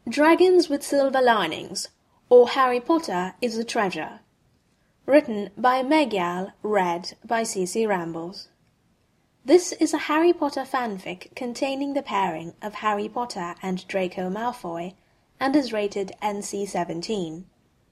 Dragons with Silver Linings, or Harry Potter is a Treasure. Written by Meg Yal, read by CC Rambles. This is a Harry Potter fanfic containing the pairing of Harry Potter and Draco Malfoy, and is rated NC-17.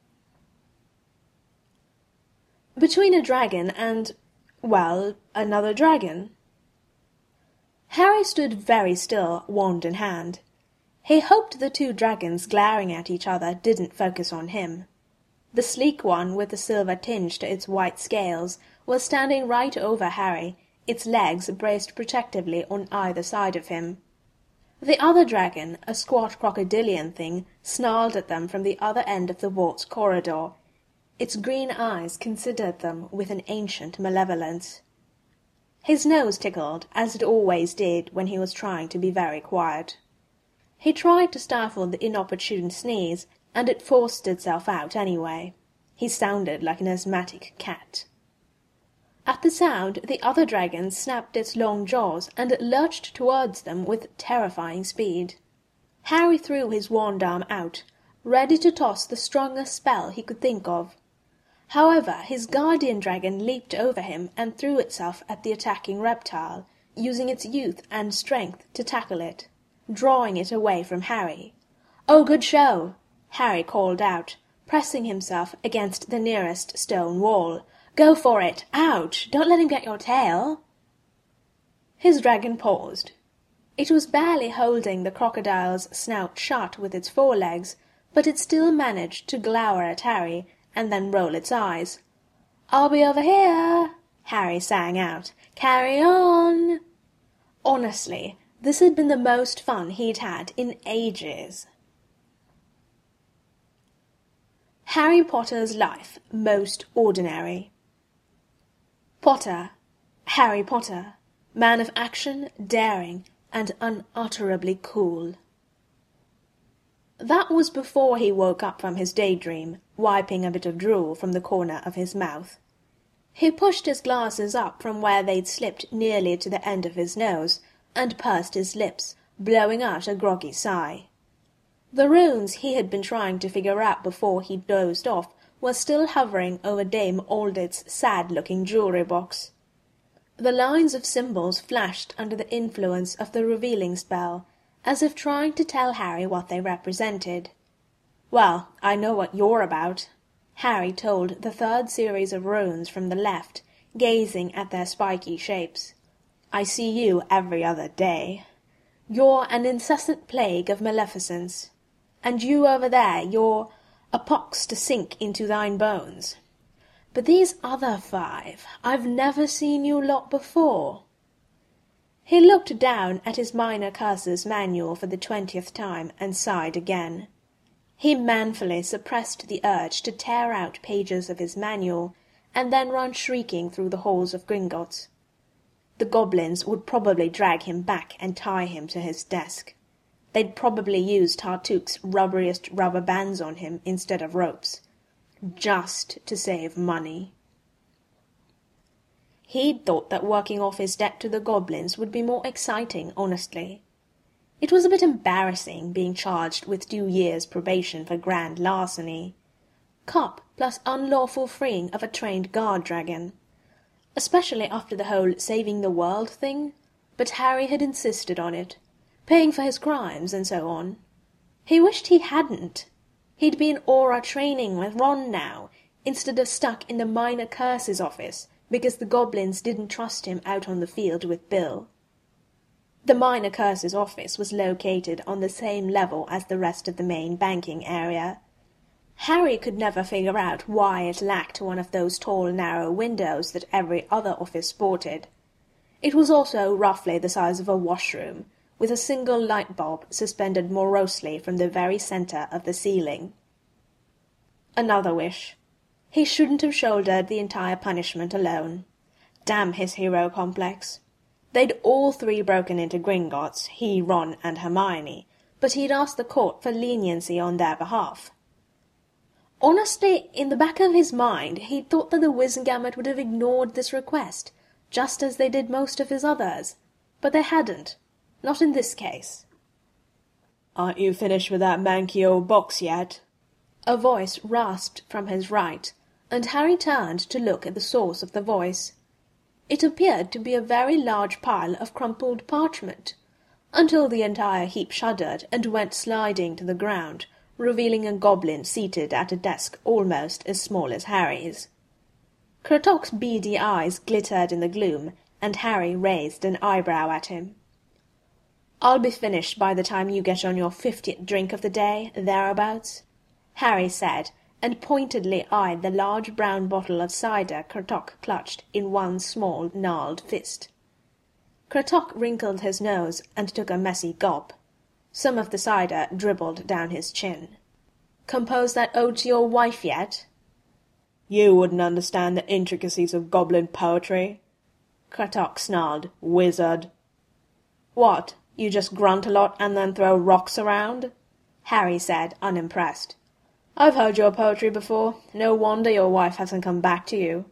Between a dragon and, well, another dragon. Harry stood very still, wand in hand. He hoped the two dragons glaring at each other didn't focus on him. The sleek one with the silver tinge to its white scales was standing right over Harry, its legs braced protectively on either side of him. The other dragon, a squat crocodilian thing, snarled at them from the other end of the vault's corridor. Its green eyes considered them with an ancient malevolence. His nose tickled, as it always did when he was trying to be very quiet. He tried to stifle the inopportune sneeze, and it forced itself out anyway. He sounded like an asthmatic cat. At the sound, the other dragon snapped its long jaws and lurched towards them with terrifying speed. Harry threw his wand arm out, ready to toss the strongest spell he could think of. However, his guardian dragon leaped over him and threw itself at the attacking reptile, using its youth and strength to tackle it, drawing it away from Harry. "Oh, good show!" Harry called out, pressing himself against the nearest stone wall. "Go for it! Ouch! Don't let him get your tail!" His dragon paused. It was barely holding the crocodile's snout shut with its forelegs, but it still managed to glower at Harry and then roll its eyes. "I'll be over here!" Harry sang out. "Carry on!" Honestly, this had been the most fun he'd had in ages. Harry Potter's life most ordinary. Potter, Harry Potter, man of action, daring, and unutterably cool. That was before he woke up from his daydream, wiping a bit of drool from the corner of his mouth. He pushed his glasses up from where they'd slipped nearly to the end of his nose, and pursed his lips, blowing out a groggy sigh. The runes he had been trying to figure out before he dozed off were still hovering over Dame Aldith's sad-looking jewellery box. The lines of symbols flashed under the influence of the revealing spell, as if trying to tell Harry what they represented. "Well, I know what you're about," Harry told the third series of runes from the left, gazing at their spiky shapes. "I see you every other day. You're an incessant plague of maleficence. And you over there, you're a pox to sink into thine bones. But these other 5, I've never seen you lot before." He looked down at his Minor Curses manual for the 20th time and sighed again. He manfully suppressed the urge to tear out pages of his manual and then run shrieking through the halls of Gringotts. The goblins would probably drag him back and tie him to his desk. They'd probably use Tartuke's rubberiest rubber bands on him instead of ropes. Just to save money. He'd thought that working off his debt to the goblins would be more exciting, honestly. It was a bit embarrassing being charged with 2 years' probation for grand larceny. Cop plus unlawful freeing of a trained guard dragon. Especially after the whole saving the world thing, but Harry had insisted on it, paying for his crimes and so on. He wished he hadn't. He'd be in Aura training with Ron now, instead of stuck in the Minor Curses office, because the goblins didn't trust him out on the field with Bill. The Minor Curses office was located on the same level as the rest of the main banking area. Harry could never figure out why it lacked one of those tall, narrow windows that every other office sported. It was also roughly the size of a washroom, with a single light bulb suspended morosely from the very centre of the ceiling. Another wish. He shouldn't have shouldered the entire punishment alone. Damn his hero complex. They'd all 3 broken into Gringotts, he, Ron, and Hermione, but he'd asked the court for leniency on their behalf. Honestly, in the back of his mind, he'd thought that the Wizengamot would have ignored this request, just as they did most of his others, but they hadn't. Not in this case. "Aren't you finished with that manky old box yet?" A voice rasped from his right, and Harry turned to look at the source of the voice. It appeared to be a very large pile of crumpled parchment, until the entire heap shuddered and went sliding to the ground, revealing a goblin seated at a desk almost as small as Harry's. Kratok's beady eyes glittered in the gloom, and Harry raised an eyebrow at him. "I'll be finished by the time you get on your 50th drink of the day, thereabouts," Harry said, and pointedly eyed the large brown bottle of cider Kratok clutched in one small gnarled fist. Kratok wrinkled his nose and took a messy gulp. Some of the cider dribbled down his chin. "Composed that ode to your wife yet?" "You wouldn't understand the intricacies of goblin poetry," Kratok snarled. "Wizard." "What, you just grunt a lot and then throw rocks around?" Harry said, unimpressed. "I've heard your poetry before. No wonder your wife hasn't come back to you."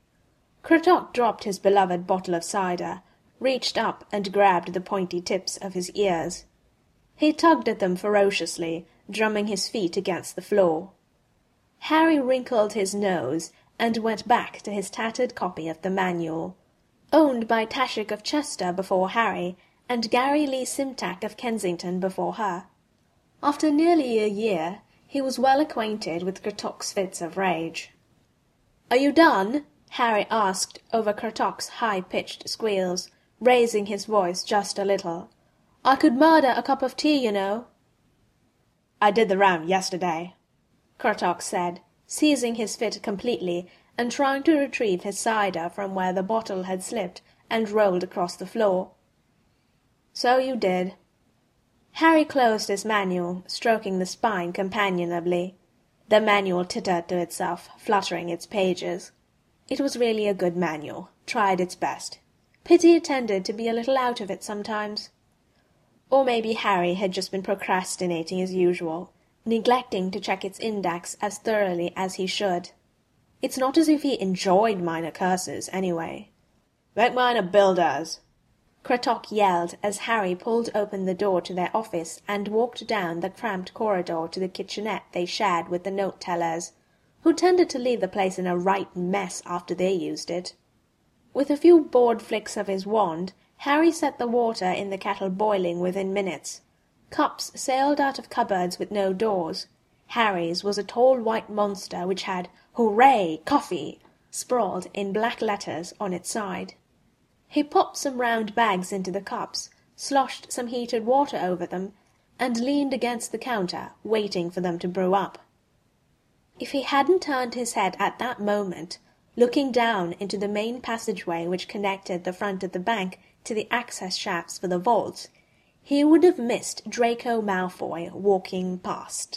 Kratok dropped his beloved bottle of cider, reached up and grabbed the pointy tips of his ears. He tugged at them ferociously, drumming his feet against the floor. Harry wrinkled his nose and went back to his tattered copy of the manual, owned by Tashik of Chester before Harry, and Gary Lee Simtak of Kensington before her. After nearly a year, he was well acquainted with Kratok's fits of rage. "Are you done?" Harry asked over Kratok's high-pitched squeals, raising his voice just a little. "I could murder a cup of tea, you know." "I did the round yesterday," Kratok said, seizing his fit completely and trying to retrieve his cider from where the bottle had slipped and rolled across the floor. "So you did." Harry closed his manual, stroking the spine companionably. The manual tittered to itself, fluttering its pages. It was really a good manual, tried its best. Pity it tended to be a little out of it sometimes. Or maybe Harry had just been procrastinating as usual, neglecting to check its index as thoroughly as he should. It's not as if he enjoyed minor curses, anyway. "Make mine a builder's," Kratok yelled as Harry pulled open the door to their office and walked down the cramped corridor to the kitchenette they shared with the note-tellers, who tended to leave the place in a right mess after they used it. With a few bored flicks of his wand, Harry set the water in the kettle boiling within minutes. Cups sailed out of cupboards with no doors. Harry's was a tall white monster which had "Hooray! Coffee!" sprawled in black letters on its side. He popped some round bags into the cups, sloshed some heated water over them, and leaned against the counter, waiting for them to brew up. If he hadn't turned his head at that moment, looking down into the main passageway which connected the front of the bank to the access shafts for the vaults, he would have missed Draco Malfoy walking past.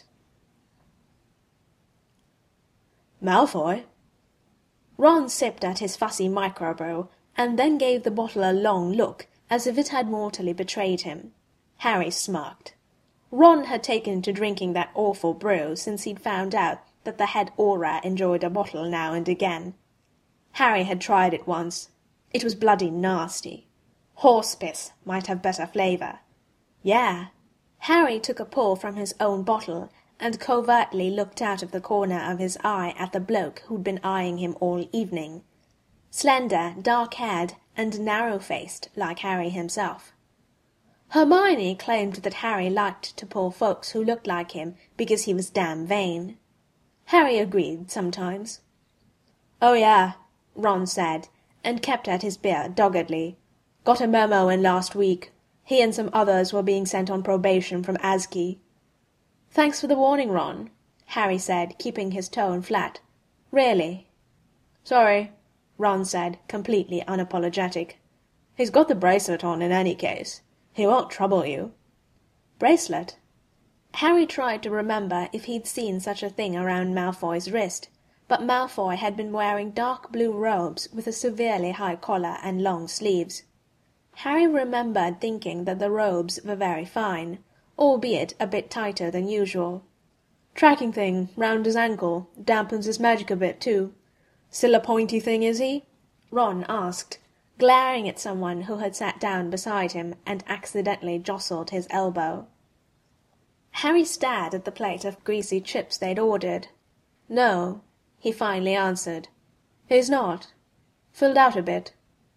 "Malfoy?" Ron sipped at his fussy microbrew, and then gave the bottle a long look, as if it had mortally betrayed him. Harry smirked. Ron had taken to drinking that awful brew since he'd found out that the head Auror enjoyed a bottle now and again. Harry had tried it once. It was bloody nasty. Horse piss might have better flavour. Yeah. Harry took a pull from his own bottle and covertly looked out of the corner of his eye at the bloke who'd been eyeing him all evening. Slender, dark-haired, and narrow-faced like Harry himself. Hermione claimed that Harry liked to pull folks who looked like him because he was damn vain. Harry agreed sometimes. "Oh yeah," Ron said, and kept at his beer doggedly. "Got a memo in last week. He and some others were being sent on probation from ASCII. "Thanks for the warning, Ron," Harry said, keeping his tone flat. "Really?" "Sorry," Ron said, completely unapologetic. "He's got the bracelet on in any case. He won't trouble you." Bracelet? Harry tried to remember if he'd seen such a thing around Malfoy's wrist, but Malfoy had been wearing dark blue robes with a severely high collar and long sleeves. Harry remembered thinking that the robes were very fine, albeit a bit tighter than usual. "Tracking thing, round his ankle, dampens his magic a bit, too. Still a pointy thing, is he?" Ron asked, glaring at someone who had sat down beside him and accidentally jostled his elbow. Harry stared at the plate of greasy chips they'd ordered. "No," he finally answered. "He's not. Filled out a bit."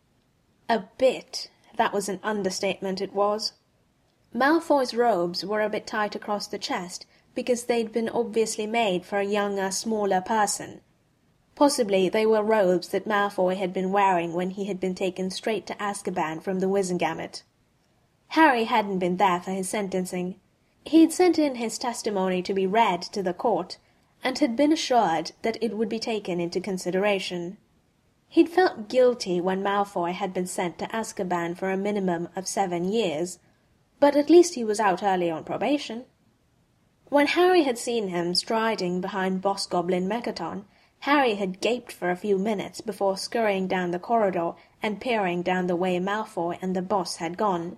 A bit. That was an understatement, it was. Malfoy's robes were a bit tight across the chest, because they'd been obviously made for a younger, smaller person. Possibly they were robes that Malfoy had been wearing when he had been taken straight to Azkaban from the Wizengamot. Harry hadn't been there for his sentencing. He'd sent in his testimony to be read to the court, and had been assured that it would be taken into consideration. He'd felt guilty when Malfoy had been sent to Azkaban for a minimum of 7 years, but at least he was out early on probation. When Harry had seen him striding behind Boss Goblin Mechaton, Harry had gaped for a few minutes before scurrying down the corridor and peering down the way Malfoy and the boss had gone.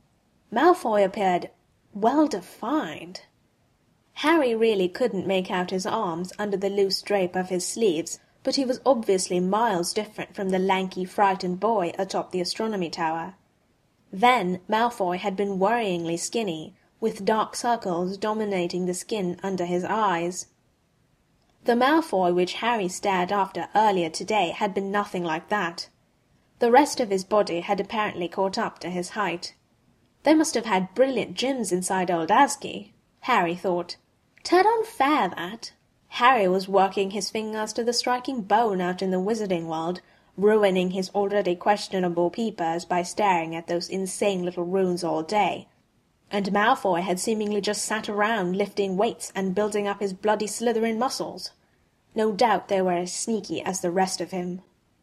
Malfoy appeared well-defined. Harry really couldn't make out his arms under the loose drape of his sleeves, but he was obviously miles different from the lanky, frightened boy atop the astronomy tower. Then Malfoy had been worryingly skinny, with dark circles dominating the skin under his eyes. The Malfoy which Harry stared after earlier today had been nothing like that. The rest of his body had apparently caught up to his height. They must have had brilliant gyms inside old Azki, Harry thought. 'Tad unfair, that. Harry was working his fingers to the striking bone out in the wizarding world, ruining his already questionable peepers by staring at those insane little runes all day. And Malfoy had seemingly just sat around lifting weights and building up his bloody Slytherin muscles. No doubt they were as sneaky as the rest of him.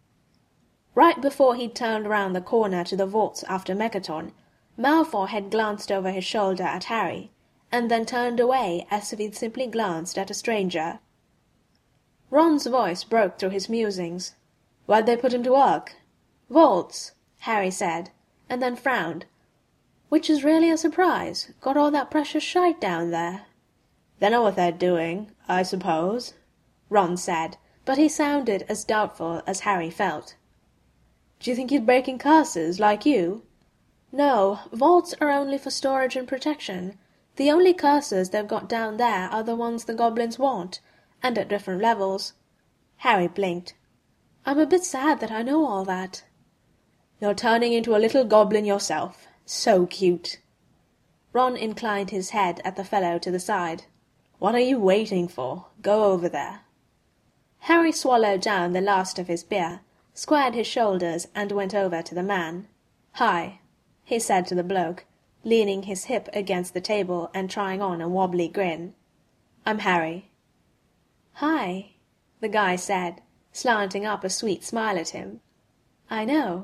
Right before he'd turned round the corner to the vaults after Mechaton, Malfoy had glanced over his shoulder at Harry, and then turned away as if he'd simply glanced at a stranger. Ron's voice broke through his musings. "Why'd they put him to work?" "Vaults," Harry said, and then frowned. "Which is really a surprise. Got all that precious shite down there." "They know what they're doing, I suppose," Ron said, but he sounded as doubtful as Harry felt. "Do you think he's breaking curses, like you?" "No, vaults are only for storage and protection. The only curses they've got down there are the ones the goblins want, and at different levels." Harry blinked. "I'm a bit sad that I know all that." "You're turning into a little goblin yourself. So cute." Ron inclined his head at the fellow to the side. "What are you waiting for? Go over there." Harry swallowed down the last of his beer, squared his shoulders, and went over to the man. "Hi," he said to the bloke, leaning his hip against the table and trying on a wobbly grin. "I'm Harry." "Hi," the guy said, slanting up a sweet smile at him. "I know."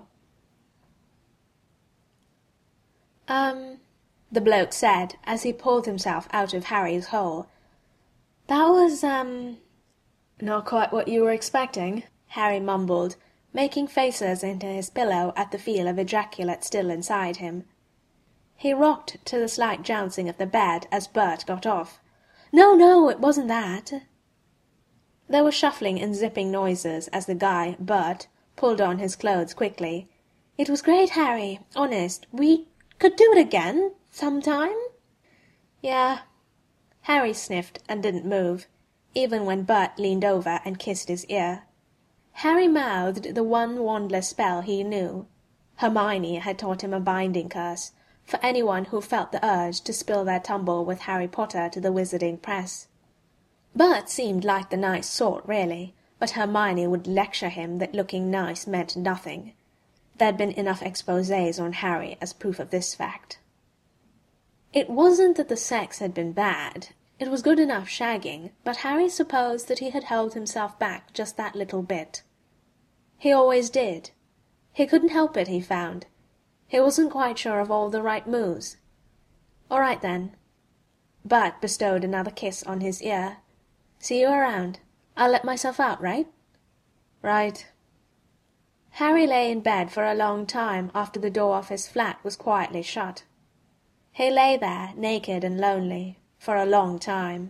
The bloke said, as he pulled himself out of Harry's hole. "That was, not quite what you were expecting," Harry mumbled, making faces into his pillow at the feel of ejaculate still inside him. He rocked to the slight jouncing of the bed as Bert got off. No, it wasn't that." There were shuffling and zipping noises as the guy, Bert, pulled on his clothes quickly. "It was great, Harry. Honest. We could do it again, sometime." "Yeah." Harry sniffed and didn't move, even when Bert leaned over and kissed his ear. Harry mouthed the one wandless spell he knew. Hermione had taught him a binding curse, for anyone who felt the urge to spill their tumble with Harry Potter to the Wizarding Press. Bert seemed like the nice sort, really, but Hermione would lecture him that looking nice meant nothing. There'd been enough exposés on Harry as proof of this fact. It wasn't that the sex had been bad. It was good enough shagging, but Harry supposed that he had held himself back just that little bit. He always did. He couldn't help it, he found. He wasn't quite sure of all the right moves. "All right, then." Bert bestowed another kiss on his ear. "See you around. I'll let myself out, right?" "Right." Harry lay in bed for a long time after the door of his flat was quietly shut. He lay there, naked and lonely, for a long time.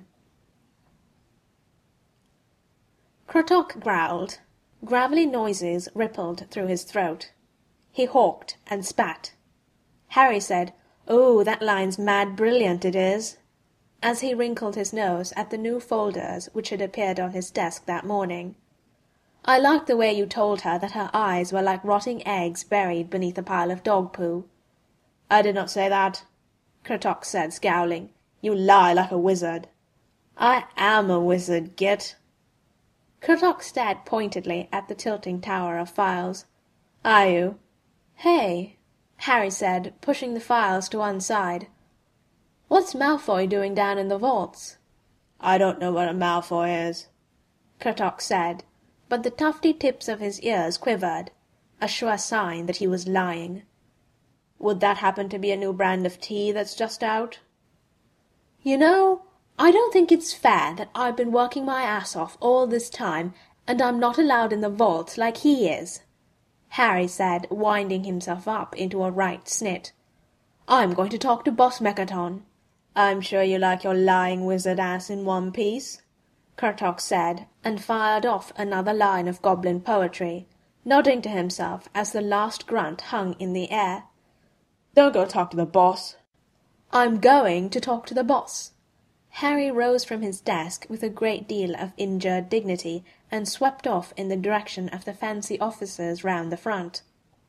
Krotok growled. Gravelly noises rippled through his throat. He hawked and spat. Harry said, "Oh, that line's mad brilliant, it is." as he wrinkled his nose at the new folders which had appeared on his desk that morning. "I like the way you told her that her eyes were like rotting eggs buried beneath a pile of dog-poo." "I did not say that," Kurtok said, scowling. "You lie like a wizard." "I am a wizard, Git." Kurtok stared pointedly at the tilting tower of files. "Are you?" "Hey," Harry said, pushing the files to one side. "What's Malfoy doing down in the vaults?" "I don't know what a Malfoy is," Kurtok said, but the tufty tips of his ears quivered, a sure sign that he was lying. "Would that happen to be a new brand of tea that's just out?" "You know, I don't think it's fair that I've been working my ass off all this time, and I'm not allowed in the vault like he is," Harry said, winding himself up into a right snit. "I'm going to talk to Boss Mechaton." "I'm sure you like your lying wizard ass in one piece," Kurtok said, and fired off another line of goblin poetry, nodding to himself as the last grunt hung in the air. "Don't go talk to the boss." "I'm going to talk to the boss." Harry rose from his desk with a great deal of injured dignity and swept off in the direction of the fancy offices round the front.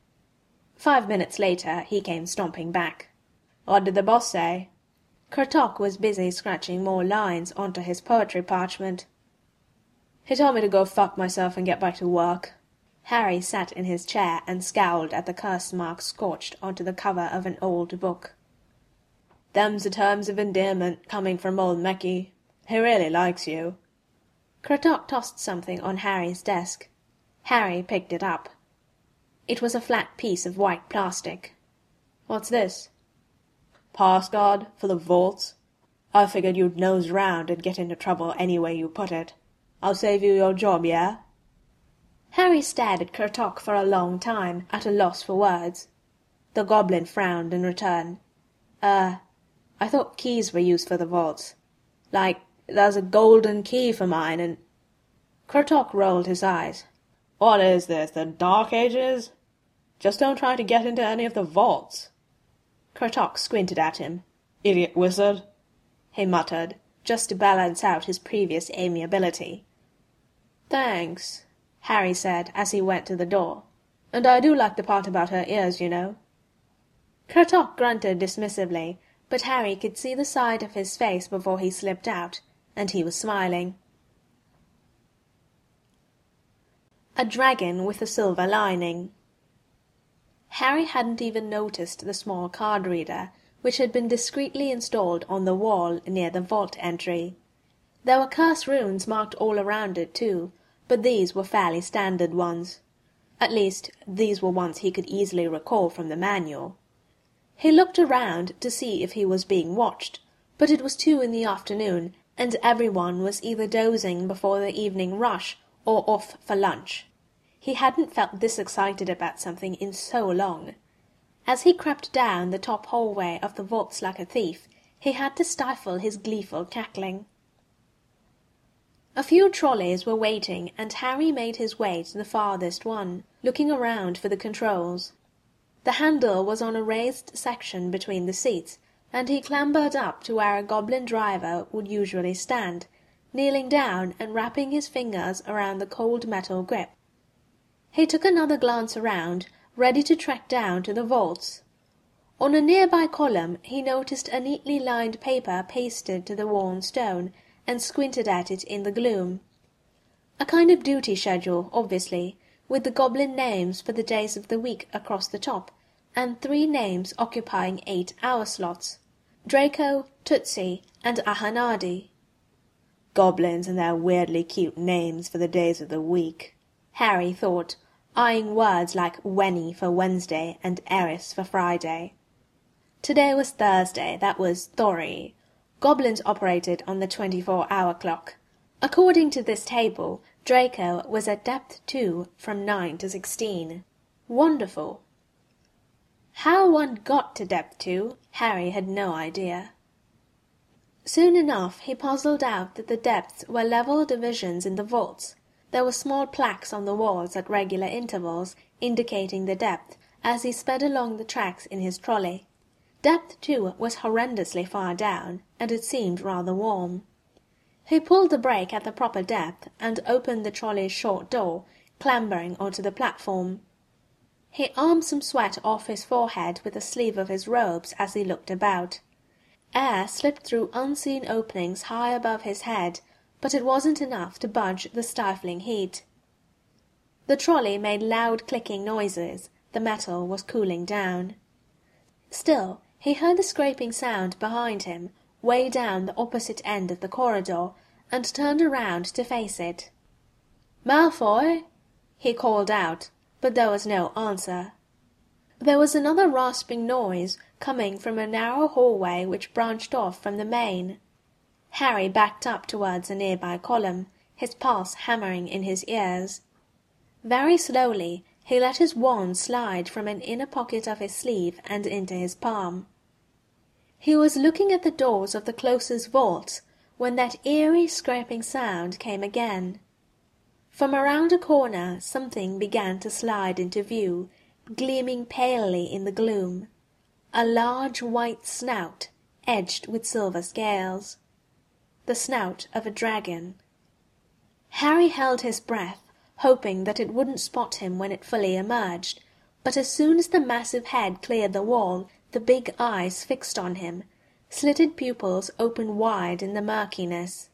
5 minutes later he came stomping back. "What did the boss say?" Kurtok was busy scratching more lines onto his poetry parchment. "He told me to go fuck myself and get back to work." Harry sat in his chair and scowled at the curse mark scorched onto the cover of an old book. "Them's the terms of endearment coming from old Mecky. He really likes you." Kurtok tossed something on Harry's desk. Harry picked it up. It was a flat piece of white plastic. "What's this?" "Pass guard for the vaults. I figured you'd nose round and get into trouble any way you put it. I'll save you your job, yeah?" Harry stared at Kurtok for a long time, at a loss for words. The goblin frowned in return. I thought keys were used for the vaults. Like, there's a golden key for mine, and—" Kurtok rolled his eyes. "What is this, the Dark Ages? Just don't try to get into any of the vaults." Kurtok squinted at him. "Idiot wizard," he muttered, just to balance out his previous amiability. "Thanks," Harry said as he went to the door. "And I do like the part about her ears, you know." Kurtok grunted dismissively, but Harry could see the side of his face before he slipped out, and he was smiling. A dragon with a silver lining. Harry hadn't even noticed the small card reader, which had been discreetly installed on the wall near the vault entry. There were curse runes marked all around it too, but these were fairly standard ones. At least, these were ones he could easily recall from the manual. He looked around to see if he was being watched, but it was 2 in the afternoon, and everyone was either dozing before the evening rush or off for lunch. He hadn't felt this excited about something in so long. As he crept down the top hallway of the vaults like a thief, he had to stifle his gleeful cackling. A few trolleys were waiting, and Harry made his way to the farthest one, looking around for the controls. The handle was on a raised section between the seats, and he clambered up to where a goblin driver would usually stand, kneeling down and wrapping his fingers around the cold metal grip. He took another glance around, ready to track down to the vaults. On a nearby column he noticed a neatly lined paper pasted to the worn stone, and squinted at it in the gloom. A kind of duty schedule, obviously, with the goblin names for the days of the week across the top, and 3 names occupying 8-hour slots: Draco, Tootsie, and Ahanadi. Goblins and their weirdly cute names for the days of the week, Harry thought, eyeing words like Wenny for Wednesday and Eris for Friday. Today was Thursday, that was Thori. Goblins operated on the 24-hour clock. According to this table, Draco was at depth 2 from 9 to 16. Wonderful. How one got to depth 2, Harry had no idea. Soon enough he puzzled out that the depths were level divisions in the vaults. There were small plaques on the walls at regular intervals, indicating the depth, as he sped along the tracks in his trolley. Depth, too, was horrendously far down, and it seemed rather warm. He pulled the brake at the proper depth and opened the trolley's short door, clambering onto the platform. He armed some sweat off his forehead with the sleeve of his robes as he looked about. Air slipped through unseen openings high above his head, but it wasn't enough to budge the stifling heat. The trolley made loud clicking noises. The metal was cooling down. Still, he heard the scraping sound behind him, way down the opposite end of the corridor, and turned around to face it. "Malfoy!" he called out, but there was no answer. There was another rasping noise coming from a narrow hallway which branched off from the main. Harry backed up towards a nearby column, his pulse hammering in his ears. Very slowly he let his wand slide from an inner pocket of his sleeve and into his palm. He was looking at the doors of the closest vaults when that eerie scraping sound came again. From around a corner something began to slide into view, gleaming palely in the gloom. A large white snout, edged with silver scales. The snout of a dragon. Harry held his breath, hoping that it wouldn't spot him when it fully emerged, but as soon as the massive head cleared the wall, the big eyes fixed on him, slitted pupils opened wide in the murkiness.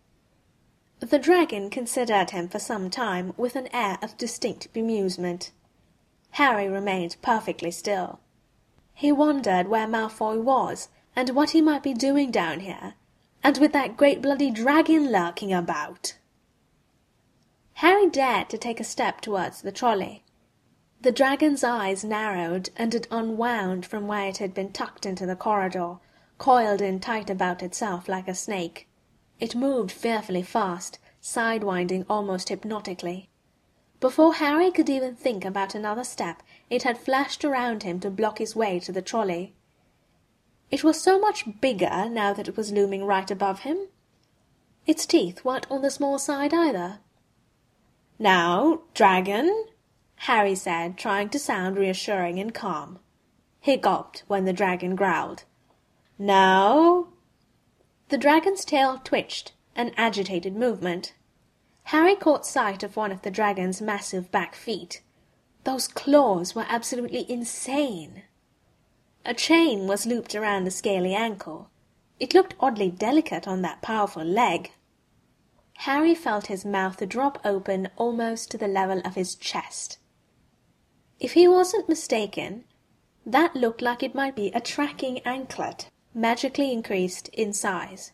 The dragon considered him for some time with an air of distinct bemusement. Harry remained perfectly still. He wondered where Malfoy was, and what he might be doing down here, and with that great bloody dragon lurking about. Harry dared to take a step towards the trolley. The dragon's eyes narrowed, and it unwound from where it had been tucked into the corridor, coiled in tight about itself like a snake. It moved fearfully fast, sidewinding almost hypnotically. Before Harry could even think about another step, it had flashed around him to block his way to the trolley. It was so much bigger now that it was looming right above him. Its teeth weren't on the small side either. "Now, dragon," Harry said, trying to sound reassuring and calm. He gulped when the dragon growled. "Now." The dragon's tail twitched, an agitated movement. Harry caught sight of one of the dragon's massive back feet. Those claws were absolutely insane. A chain was looped around the scaly ankle. It looked oddly delicate on that powerful leg. Harry felt his mouth drop open almost to the level of his chest. If he wasn't mistaken, that looked like it might be a tracking anklet, magically increased in size.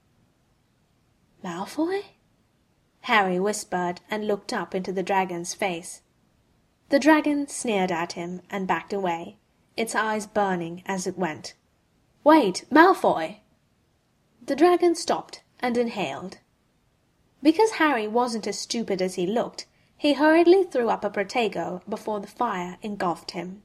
"Malfoy?" Harry whispered and looked up into the dragon's face. The dragon sneered at him and backed away, its eyes burning as it went. "Wait, Malfoy!" The dragon stopped and inhaled. Because Harry wasn't as stupid as he looked, he hurriedly threw up a protego before the fire engulfed him.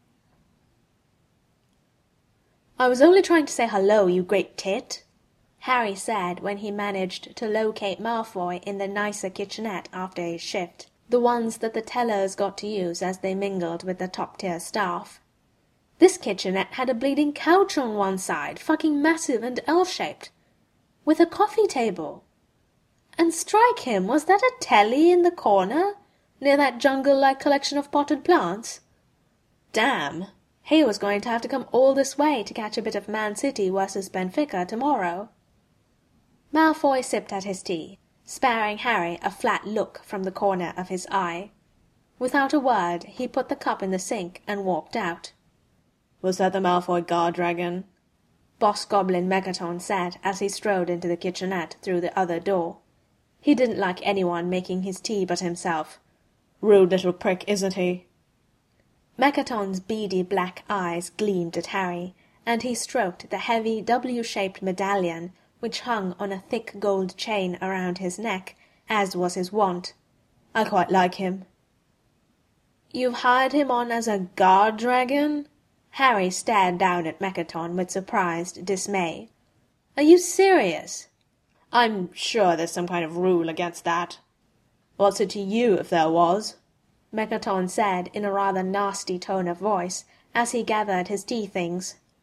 "I was only trying to say hello, you great tit," Harry said when he managed to locate Malfoy in the nicer kitchenette after his shift, the ones that the tellers got to use as they mingled with the top-tier staff. This kitchenette had a bleeding couch on one side, fucking massive and elf-shaped, with a coffee table. And strike him, was that a telly in the corner, near that jungle-like collection of potted plants? Damn, he was going to have to come all this way to catch a bit of Man City versus Benfica tomorrow. Malfoy sipped at his tea, sparing Harry a flat look from the corner of his eye. Without a word, he put the cup in the sink and walked out. "Was that the Malfoy guard dragon?" Boss Goblin Megaton said as he strode into the kitchenette through the other door. He didn't like anyone making his tea but himself. "Rude little prick, isn't he?" Megaton's beady black eyes gleamed at Harry, and he stroked the heavy W-shaped medallion which hung on a thick gold chain around his neck, as was his wont. "I quite like him." "You've hired him on as a guard dragon?" Harry stared down at Megaton with surprised dismay. "Are you serious?" "I'm sure there's some kind of rule against that." "What's it to you if there was?" Megaton said in a rather nasty tone of voice as he gathered his tea things.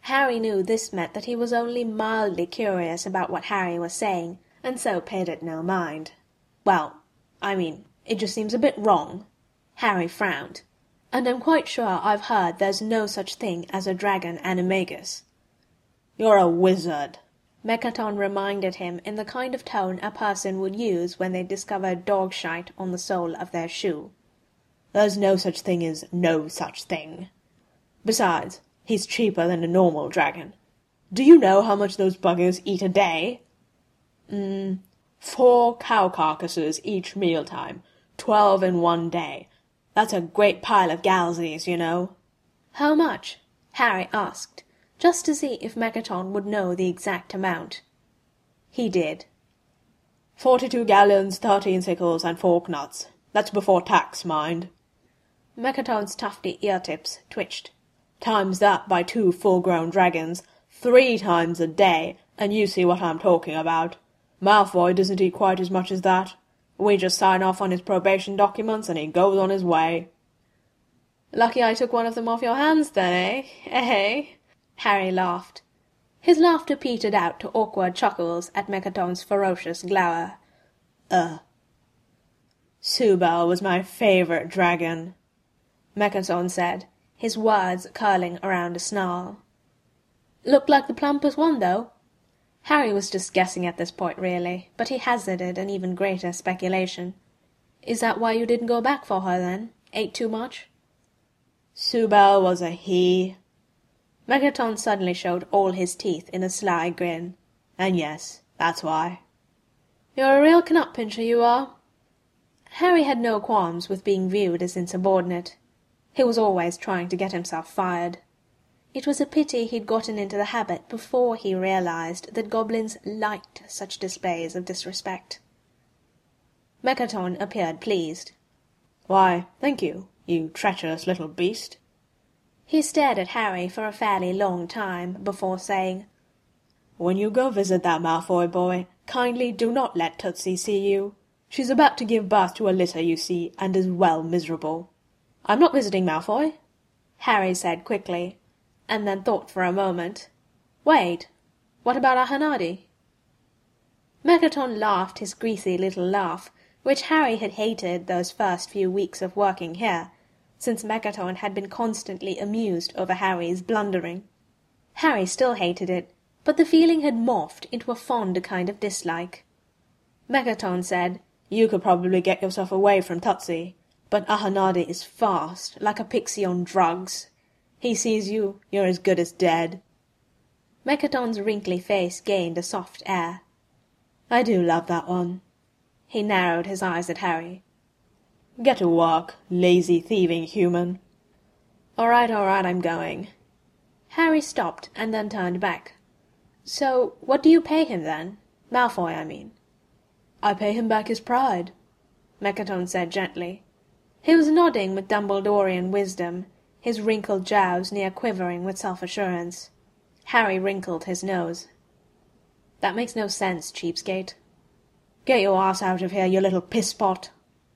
Harry knew this meant that he was only mildly curious about what Harry was saying, and so paid it no mind. "Well, I mean, it just seems a bit wrong." Harry frowned. "And I'm quite sure I've heard there's no such thing as a dragon animagus." "You're a wizard," Mechaton reminded him in the kind of tone a person would use when they discover dog shite on the sole of their shoe. "There's no such thing as no such thing. Besides, he's cheaper than a normal dragon. Do you know how much those buggers eat a day?" 4 cow carcasses each mealtime, 12 in one day. That's a great pile of galsies, you know." "How much?" Harry asked, just to see if Mechaton would know the exact amount. He did. 42 gallons, 13 sickles, and 4 knuts. That's before tax, mind." Mechaton's tufty ear-tips twitched. "Times that by 2 full-grown dragons, 3 times a day, and you see what I'm talking about. Malfoy doesn't eat quite as much as that. We just sign off on his probation documents, and he goes on his way." "Lucky I took one of them off your hands, then, eh? Eh?" Harry laughed. His laughter petered out to awkward chuckles at Mechaton's ferocious glower. "Subal was my favourite dragon," Mechaton said, his words curling around a snarl. "Looked like the plumpest one, though." Harry was just guessing at this point, really, but he hazarded an even greater speculation. "Is that why you didn't go back for her, then? Ate too much?" "Subal was a he." Mechaton suddenly showed all his teeth in a sly grin. "And yes, that's why." "You're a real knut-pincher, you are." Harry had no qualms with being viewed as insubordinate. He was always trying to get himself fired. It was a pity he'd gotten into the habit before he realized that goblins liked such displays of disrespect. Mechaton appeared pleased. "Why, thank you, you treacherous little beast." He stared at Harry for a fairly long time before saying, "When you go visit that Malfoy boy, kindly do not let Tootsie see you. She's about to give birth to a litter, you see, and is well miserable." "I'm not visiting Malfoy," Harry said quickly, and then thought for a moment. "Wait, what about Ahanadi?" Mechaton laughed his greasy little laugh, which Harry had hated those first few weeks of working here, since Mechaton had been constantly amused over Harry's blundering. Harry still hated it, but the feeling had morphed into a fond kind of dislike. Mechaton said, "You could probably get yourself away from Tootsie, but Ahanadi is fast, like a pixie on drugs. He sees you, you're as good as dead." Mechaton's wrinkly face gained a soft air. "I do love that one." He narrowed his eyes at Harry. "Get to work, lazy thieving human." All right, I'm going." Harry stopped and then turned back. "So, what do you pay him, then? Malfoy, I mean." "I pay him back his pride," Mechaton said gently. He was nodding with Dumbledorian wisdom, his wrinkled jowls near quivering with self-assurance. Harry wrinkled his nose. "That makes no sense, cheapskate." "Get your ass out of here, you little pisspot."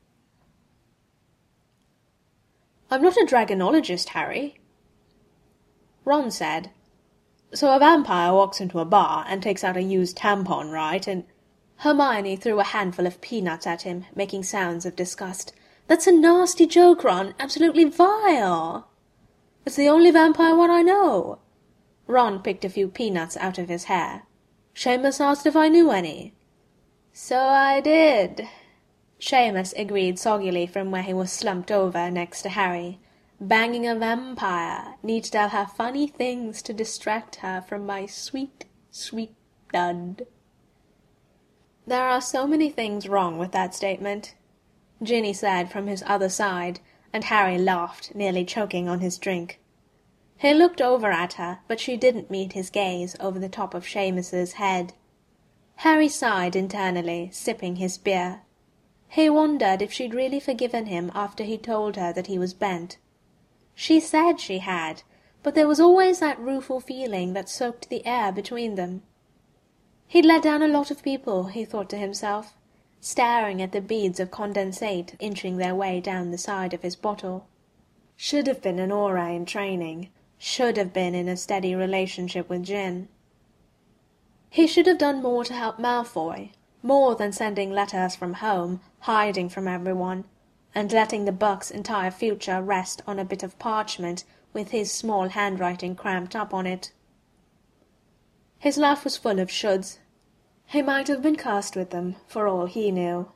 "I'm not a dragonologist, Harry." Ron said, "So a vampire walks into a bar and takes out a used tampon, right, and—" Hermione threw a handful of peanuts at him, making sounds of disgust. "That's a nasty joke, Ron. Absolutely vile." "It's the only vampire one I know." Ron picked a few peanuts out of his hair. "Seamus asked if I knew any." "So I did." Seamus agreed soggily from where he was slumped over next to Harry. "Banging a vampire. Need to tell her funny things to distract her from my sweet, sweet blood." "There are so many things wrong with that statement," Ginny said from his other side, and Harry laughed, nearly choking on his drink. He looked over at her, but she didn't meet his gaze over the top of Seamus's head. Harry sighed internally, sipping his beer. He wondered if she'd really forgiven him after he told her that he was bent. She said she had, but there was always that rueful feeling that soaked the air between them. He'd let down a lot of people, he thought to himself, staring at the beads of condensate inching their way down the side of his bottle. Should have been an aura in training, Should have been in a steady relationship with Gin. He should have done more to help Malfoy, more than sending letters from home, hiding from everyone, and letting the Buck's entire future rest on a bit of parchment with his small handwriting cramped up on it. His life was full of shoulds. He might have been cursed with them, for all he knew.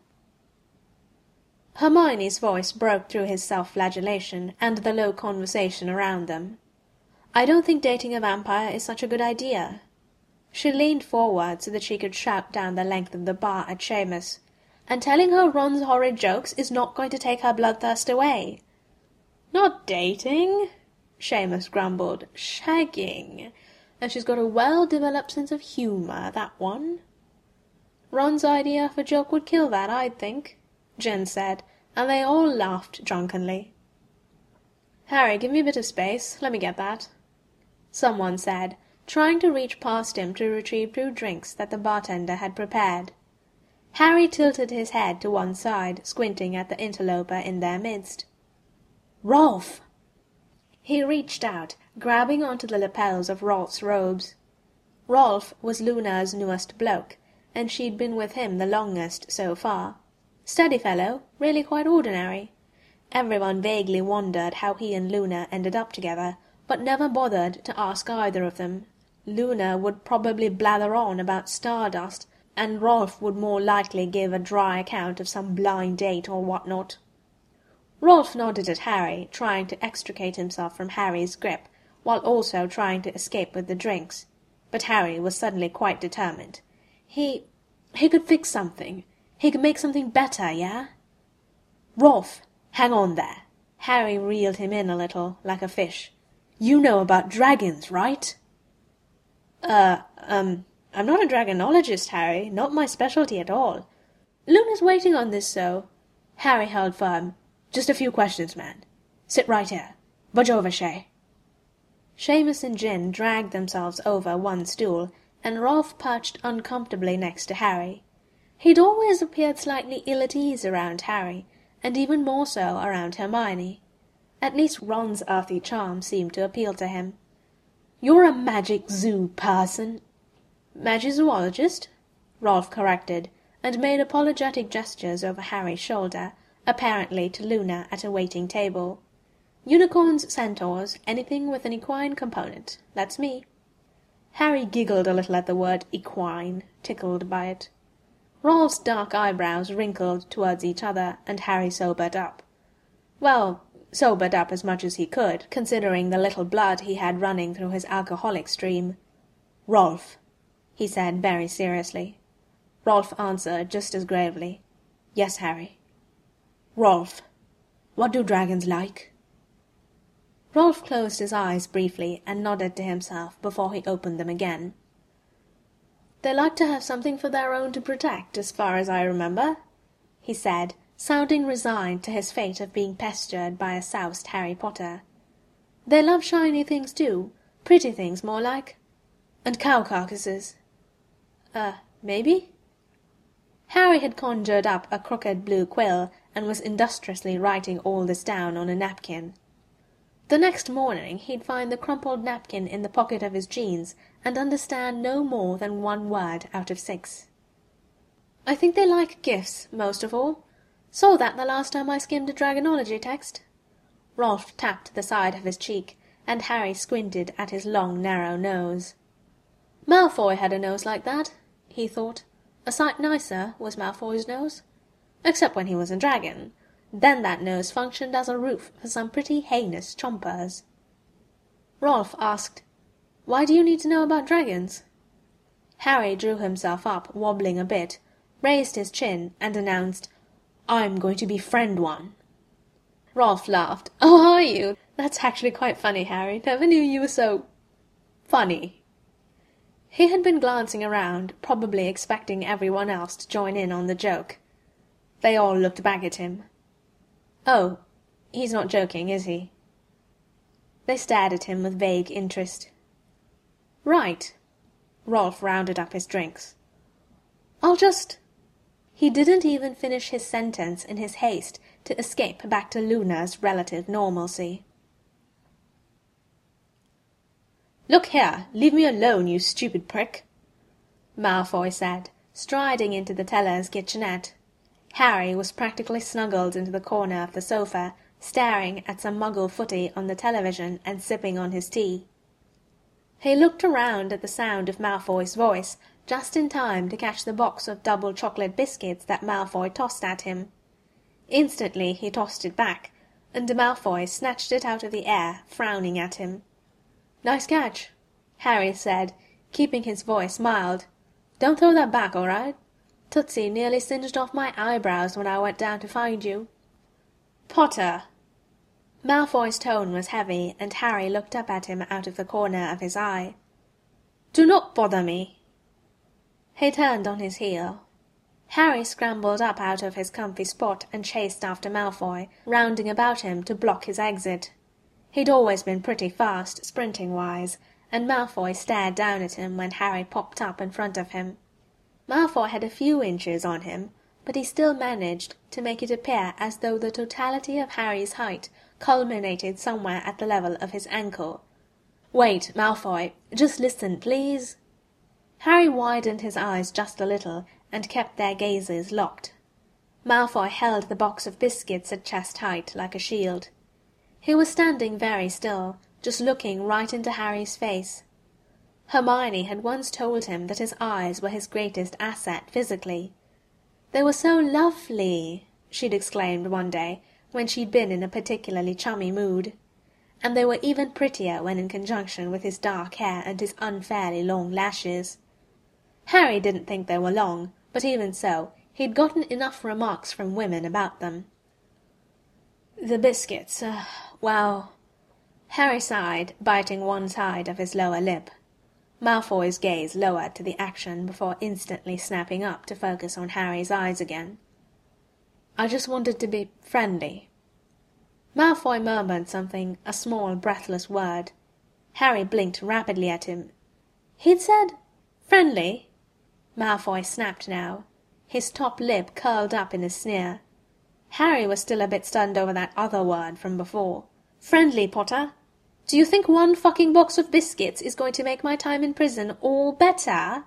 Hermione's voice broke through his self-flagellation and the low conversation around them. "I don't think dating a vampire is such a good idea." She leaned forward so that she could shout down the length of the bar at Seamus, "and telling her Ron's horrid jokes is not going to take her bloodthirst away." "Not dating," Seamus grumbled. "Shagging. And she's got a well-developed sense of humour, that one." "Ron's idea of a joke would kill that, I'd think," Gin said, and they all laughed drunkenly. "Harry, give me a bit of space. Let me get that," someone said, trying to reach past him to retrieve 2 drinks that the bartender had prepared. Harry tilted his head to one side, squinting at the interloper in their midst. "Rolf!" He reached out, grabbing onto the lapels of Rolf's robes. Rolf was Luna's newest bloke, and she'd been with him the longest so far. Steady fellow, really quite ordinary. Everyone vaguely wondered how he and Luna ended up together, but never bothered to ask either of them. Luna would probably blather on about stardust, and Rolf would more likely give a dry account of some blind date or what-not. Rolf nodded at Harry, trying to extricate himself from Harry's grip, while also trying to escape with the drinks. But Harry was suddenly quite determined. He could fix something. He could make something better, yeah? "Rolf, hang on there." Harry reeled him in a little, like a fish. "You know about dragons, right?" I'm not a dragonologist, Harry. Not my specialty at all. Luna's waiting on this, so..." Harry held firm. "Just a few questions, man. Sit right here. Budge over, Shay." Seamus and Gin dragged themselves over one stool, and Rolf perched uncomfortably next to Harry. He'd always appeared slightly ill at ease around Harry, and even more so around Hermione. At least Ron's earthy charm seemed to appeal to him. "You're a magic zoo person." "Magizoologist," Rolf corrected, and made apologetic gestures over Harry's shoulder, apparently to Luna at a waiting table. "Unicorns, centaurs, anything with an equine component. That's me." Harry giggled a little at the word equine, tickled by it. Rolf's dark eyebrows wrinkled towards each other, and Harry sobered up. Well, sobered up as much as he could, considering the little blood he had running through his alcoholic stream. "Rolf," he said very seriously. Rolf answered just as gravely. "Yes, Harry." "Rolf, what do dragons like?" Rolf closed his eyes briefly and nodded to himself before he opened them again. "They like to have something for their own to protect, as far as I remember," he said, sounding resigned to his fate of being pestered by a soused Harry Potter. "They love shiny things too, pretty things more like. And cow carcasses." Maybe?" Harry had conjured up a crooked blue quill and was industriously writing all this down on a napkin. The next morning he'd find the crumpled napkin in the pocket of his jeans and understand no more than 1 word out of 6. "I think they like gifts, most of all. Saw that the last time I skimmed a dragonology text." Rolf tapped the side of his cheek, and Harry squinted at his long, narrow nose. Malfoy had a nose like that, he thought. A sight nicer was Malfoy's nose. Except when he was a dragon. Then that nose functioned as a roof for some pretty heinous chompers. Rolf asked, "Why do you need to know about dragons?" Harry drew himself up, wobbling a bit, raised his chin, and announced, "I'm going to befriend one." Rolf laughed. "Oh, are you? That's actually quite funny, Harry. Never knew you were so... funny." He had been glancing around, probably expecting everyone else to join in on the joke. They all looked back at him. "Oh, he's not joking, is he?" They stared at him with vague interest. "Right." Rolf rounded up his drinks. "I'll just..." He didn't even finish his sentence in his haste to escape back to Luna's relative normalcy. "Look here, leave me alone, you stupid prick," Malfoy said, striding into the teller's kitchenette. Harry was practically snuggled into the corner of the sofa, staring at some muggle footy on the television and sipping on his tea. He looked around at the sound of Malfoy's voice, just in time to catch the box of double chocolate biscuits that Malfoy tossed at him. Instantly he tossed it back, and Malfoy snatched it out of the air, frowning at him. "Nice catch," Harry said, keeping his voice mild. "Don't throw that back, all right? Tootsie nearly singed off my eyebrows when I went down to find you." "Potter!" Malfoy's tone was heavy, and Harry looked up at him out of the corner of his eye. "Do not bother me." He turned on his heel. Harry scrambled up out of his comfy spot and chased after Malfoy, rounding about him to block his exit. He'd always been pretty fast, sprinting-wise, and Malfoy stared down at him when Harry popped up in front of him. Malfoy had a few inches on him, but he still managed to make it appear as though the totality of Harry's height culminated somewhere at the level of his ankle. "Wait, Malfoy, just listen, please." Harry widened his eyes just a little, and kept their gazes locked. Malfoy held the box of biscuits at chest height, like a shield. He was standing very still, just looking right into Harry's face. Hermione had once told him that his eyes were his greatest asset physically. "They were so lovely," she'd exclaimed one day, when she'd been in a particularly chummy mood. And they were even prettier when in conjunction with his dark hair and his unfairly long lashes. Harry didn't think they were long, but even so, he'd gotten enough remarks from women about them. "The biscuits, well—" Harry sighed, biting one side of his lower lip. Malfoy's gaze lowered to the action before instantly snapping up to focus on Harry's eyes again. "I just wanted to be friendly." Malfoy murmured something, a small, breathless word. Harry blinked rapidly at him. He'd said, "Friendly?" Malfoy snapped now. His top lip curled up in a sneer. Harry was still a bit stunned over that other word from before. "Friendly, Potter? Do you think one fucking box of biscuits is going to make my time in prison all better?"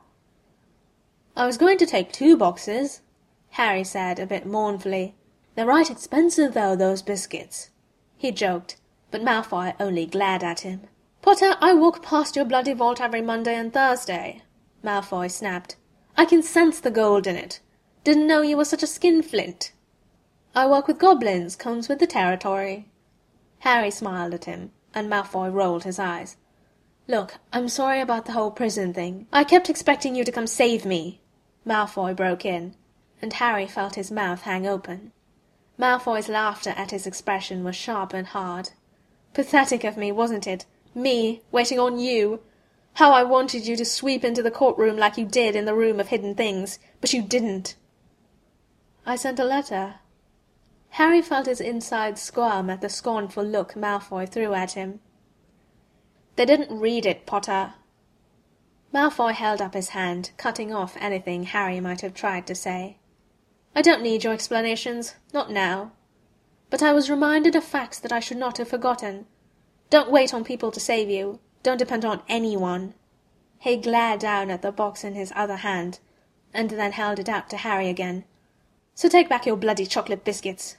"I was going to take 2 boxes," Harry said a bit mournfully. "They're right expensive, though, those biscuits," he joked, but Malfoy only glared at him. "Potter, I walk past your bloody vault every Monday and Thursday," Malfoy snapped. "I can sense the gold in it. Didn't know you were such a skinflint." "I work with goblins, comes with the territory." Harry smiled at him, and Malfoy rolled his eyes. "Look, I'm sorry about the whole prison thing. I kept expecting you to come save me," Malfoy broke in, and Harry felt his mouth hang open. Malfoy's laughter at his expression was sharp and hard. "Pathetic of me, wasn't it? Me, waiting on you. How I wanted you to sweep into the courtroom like you did in the Room of Hidden Things, but you didn't." "I sent a letter." Harry felt his insides squirm at the scornful look Malfoy threw at him. "They didn't read it, Potter." Malfoy held up his hand, cutting off anything Harry might have tried to say. "I don't need your explanations, not now. But I was reminded of facts that I should not have forgotten. Don't wait on people to save you. Don't depend on anyone." He glared down at the box in his other hand, and then held it out to Harry again. "So take back your bloody chocolate biscuits."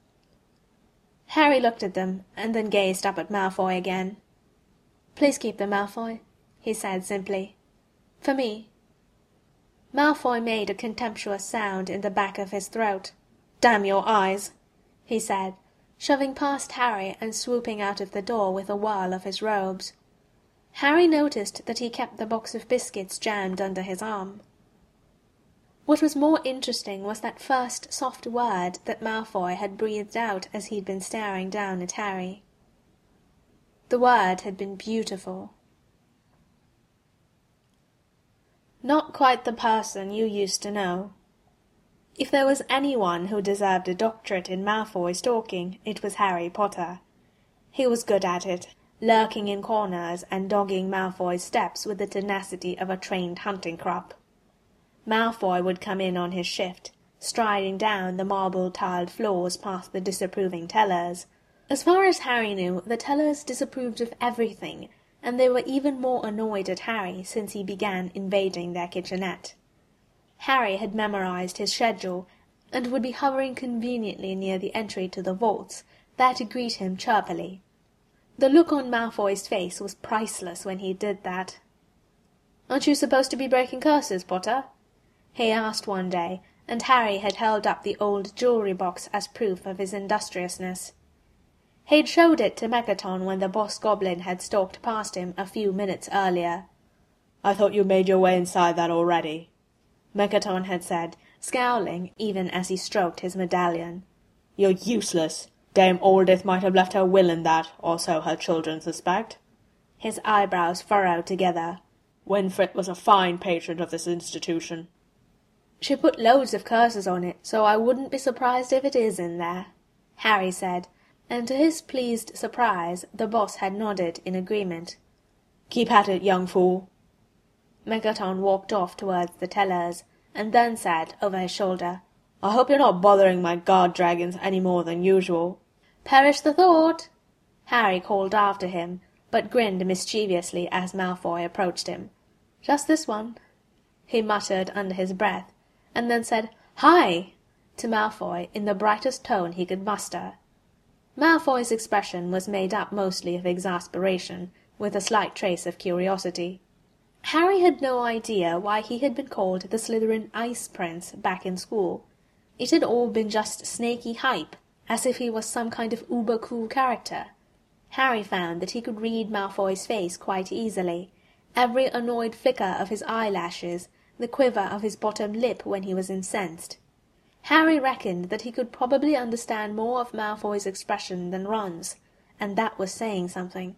Harry looked at them, and then gazed up at Malfoy again. "Please keep them, Malfoy," he said simply. "For me." Malfoy made a contemptuous sound in the back of his throat. "Damn your eyes," he said, shoving past Harry and swooping out of the door with a whirl of his robes. Harry noticed that he kept the box of biscuits jammed under his arm. What was more interesting was that first soft word that Malfoy had breathed out as he'd been staring down at Harry. The word had been beautiful. "Not quite the person you used to know." If there was anyone who deserved a doctorate in Malfoy stalking, it was Harry Potter. He was good at it, lurking in corners and dogging Malfoy's steps with the tenacity of a trained hunting crop. Malfoy would come in on his shift, striding down the marble-tiled floors past the disapproving tellers. As far as Harry knew, the tellers disapproved of everything, and they were even more annoyed at Harry since he began invading their kitchenette. Harry had memorized his schedule, and would be hovering conveniently near the entry to the vaults, there to greet him chirpily. The look on Malfoy's face was priceless when he did that. "Aren't you supposed to be breaking curses, Potter?" he asked one day, and Harry had held up the old jewellery box as proof of his industriousness. He'd showed it to Megaton when the boss goblin had stalked past him a few minutes earlier. "I thought you made your way inside that already," Megaton had said, scowling even as he stroked his medallion. "You're useless. Dame Aldith might have left her will in that, or so her children suspect." His eyebrows furrowed together. "Winfried was a fine patron of this institution." "She put loads of curses on it, so I wouldn't be surprised if it is in there," Harry said, and to his pleased surprise the boss had nodded in agreement. "Keep at it, young fool." Megaton walked off towards the tellers, and then said over his shoulder, "I hope you're not bothering my guard dragons any more than usual." "Perish the thought!" Harry called after him, but grinned mischievously as Malfoy approached him. "Just this one," he muttered under his breath, and then said "Hi!" to Malfoy in the brightest tone he could muster. Malfoy's expression was made up mostly of exasperation, with a slight trace of curiosity. Harry had no idea why he had been called the Slytherin Ice Prince back in school. It had all been just snaky hype, as if he was some kind of uber-cool character. Harry found that he could read Malfoy's face quite easily, every annoyed flicker of his eyelashes, the quiver of his bottom lip when he was incensed. Harry reckoned that he could probably understand more of Malfoy's expression than Ron's, and that was saying something.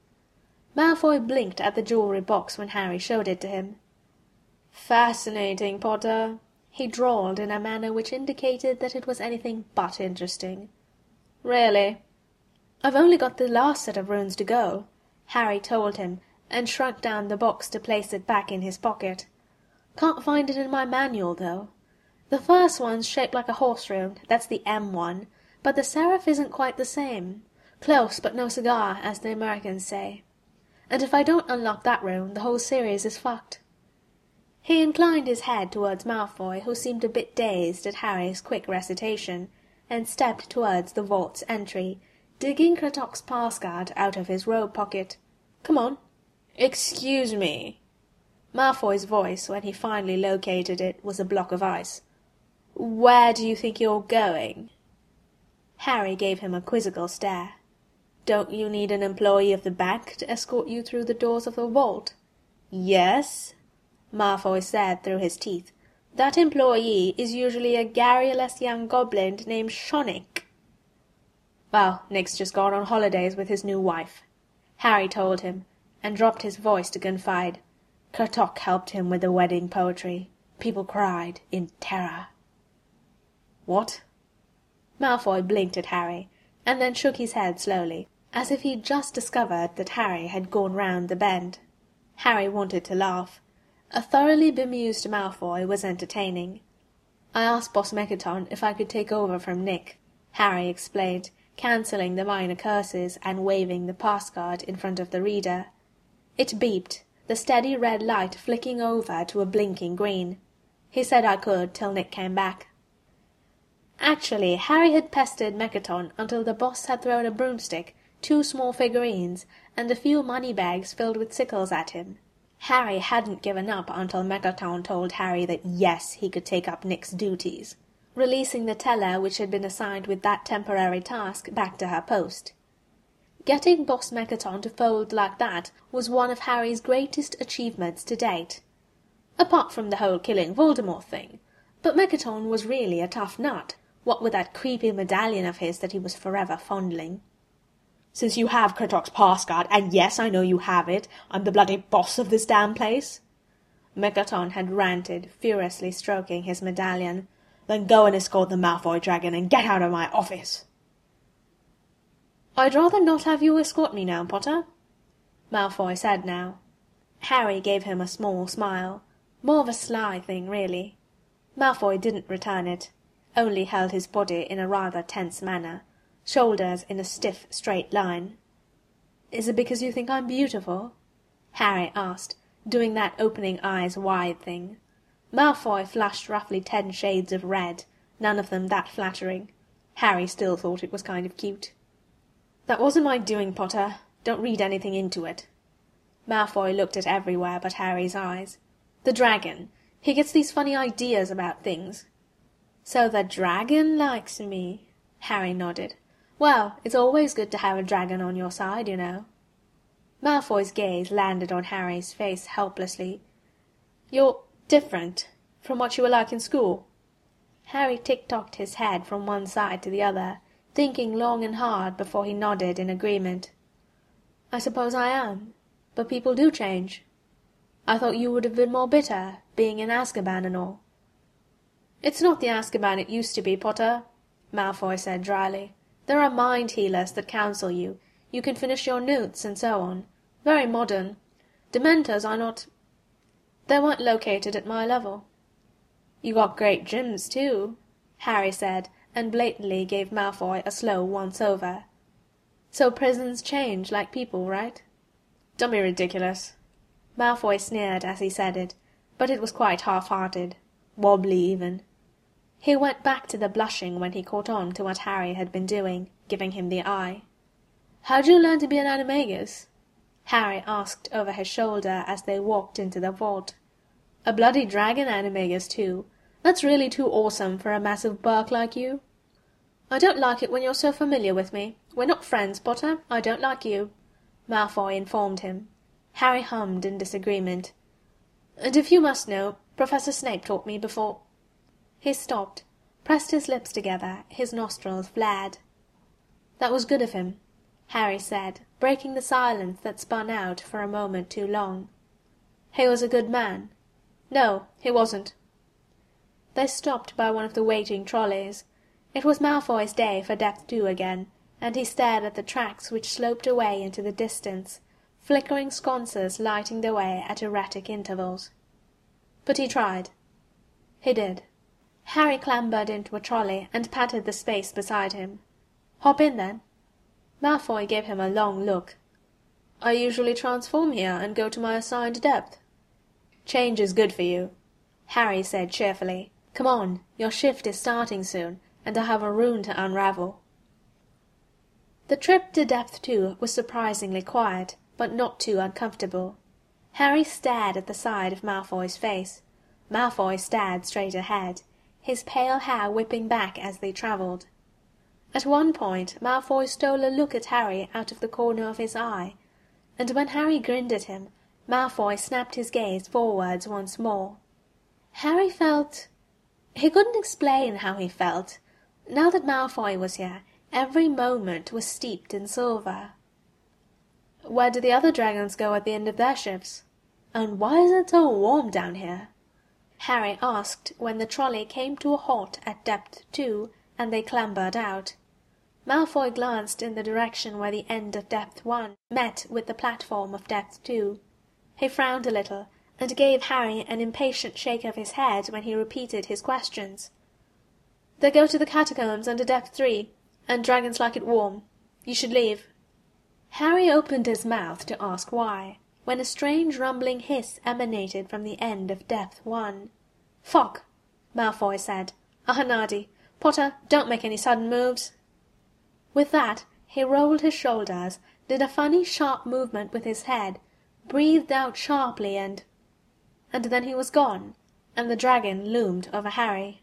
Malfoy blinked at the jewellery box when Harry showed it to him. "Fascinating, Potter," he drawled in a manner which indicated that it was anything but interesting. "Really?" "I've only got the last set of runes to go," Harry told him, and shrunk down the box to place it back in his pocket. "Can't find it in my manual, though. The first one's shaped like a horse rune, that's the M one, but the serif isn't quite the same. Close, but no cigar, as the Americans say. And if I don't unlock that rune, the whole series is fucked." He inclined his head towards Malfoy, who seemed a bit dazed at Harry's quick recitation, and stepped towards the vault's entry, digging Kratok's pass card out of his robe pocket. "Come on." "Excuse me." Malfoy's voice, when he finally located it, was a block of ice. "Where do you think you're going?" Harry gave him a quizzical stare. "Don't you need an employee of the bank to escort you through the doors of the vault?" "Yes," Malfoy said through his teeth. "That employee is usually a garrulous young goblin named Shonick." "Well, Nick's just gone on holidays with his new wife," Harry told him, and dropped his voice to confide. "Kratok helped him with the wedding poetry. People cried in terror." "What?" Malfoy blinked at Harry, and then shook his head slowly, as if he'd just discovered that Harry had gone round the bend. Harry wanted to laugh. A thoroughly bemused Malfoy was entertaining. "I asked Boss Megaton if I could take over from Nick," Harry explained, cancelling the minor curses and waving the pass card in front of the reader. It beeped, the steady red light flicking over to a blinking green. He said I could till Nick came back. Actually, Harry had pestered Megaton until the boss had thrown a broomstick, 2 small figurines, and a few money bags filled with sickles at him. Harry hadn't given up until Megaton told Harry that yes, he could take up Nick's duties, releasing the teller which had been assigned with that temporary task back to her post. Getting Boss Megaton to fold like that was one of Harry's greatest achievements to date. Apart from the whole killing Voldemort thing. But Megaton was really a tough nut, what with that creepy medallion of his that he was forever fondling. "Since you have Kratok's pass card, and yes, I know you have it, I'm the bloody boss of this damn place," Megaton had ranted, furiously stroking his medallion. "Then go and escort the Malfoy dragon and get out of my office." "I'd rather not have you escort me now, Potter," Malfoy said now. Harry gave him a small smile, more of a sly thing, really. Malfoy didn't return it, only held his body in a rather tense manner, shoulders in a stiff, straight line. Is it because you think I'm beautiful?" Harry asked, doing that opening eyes wide thing. Malfoy flushed roughly 10 shades of red, none of them that flattering. Harry still thought it was kind of cute. "That wasn't my doing, Potter. Don't read anything into it." Malfoy looked at everywhere but Harry's eyes. "The dragon. He gets these funny ideas about things." "So the dragon likes me?" Harry nodded. "Well, it's always good to have a dragon on your side, you know." Malfoy's gaze landed on Harry's face helplessly. "You're different from what you were like in school?" Harry tick-tocked his head from one side to the other, thinking long and hard before he nodded in agreement. "I suppose I am. But people do change. I thought you would have been more bitter, being in Azkaban and all." "It's not the Azkaban it used to be, Potter," Malfoy said dryly. "There are mind healers that counsel you. You can finish your notes and so on. Very modern. Dementors are not... They weren't located at my level." "You got great gyms, too," Harry said, and blatantly gave Malfoy a slow once-over. "So prisons change like people, right?" "Don't be ridiculous." Malfoy sneered as he said it, but it was quite half-hearted. Wobbly, even. He went back to the blushing when he caught on to what Harry had been doing, giving him the eye. "How'd you learn to be an animagus?" Harry asked over his shoulder as they walked into the vault. "A bloody dragon animagus, too. That's really too awesome for a massive Burke like you." "I don't like it when you're so familiar with me. We're not friends, Potter. I don't like you," Malfoy informed him. Harry hummed in disagreement. "And if you must know, Professor Snape taught me before—" He stopped, pressed his lips together, his nostrils flared. "That was good of him," Harry said, breaking the silence that spun out for a moment too long. "He was a good man." "No, he wasn't." They stopped by one of the waiting trolleys. It was Malfoy's day for Depth 2 again, and he stared at the tracks which sloped away into the distance, flickering sconces lighting the way at erratic intervals. But he tried. He did. Harry clambered into a trolley and patted the space beside him. "Hop in, then." Malfoy gave him a long look. "I usually transform here and go to my assigned depth." "Change is good for you," Harry said cheerfully. "Come on, your shift is starting soon, and I have a rune to unravel." The trip to Depth 2 was surprisingly quiet, but not too uncomfortable. Harry stared at the side of Malfoy's face. Malfoy stared straight ahead, his pale hair whipping back as they travelled. At one point Malfoy stole a look at Harry out of the corner of his eye, and when Harry grinned at him, Malfoy snapped his gaze forwards once more. Harry felt... He couldn't explain how he felt. Now that Malfoy was here, every moment was steeped in silver. "Where do the other dragons go at the end of their shifts? And why is it so warm down here?" Harry asked when the trolley came to a halt at Depth 2 and they clambered out. Malfoy glanced in the direction where the end of Depth 1 met with the platform of Depth 2. He frowned a little, and gave Harry an impatient shake of his head when he repeated his questions. "They go to the catacombs under Depth 3, and dragons like it warm. You should leave." Harry opened his mouth to ask why, when a strange rumbling hiss emanated from the end of Depth 1. "Fuck!" Malfoy said. "Ahanadi! Potter, don't make any sudden moves." With that, he rolled his shoulders, did a funny sharp movement with his head, breathed out sharply and then he was gone, and the dragon loomed over Harry.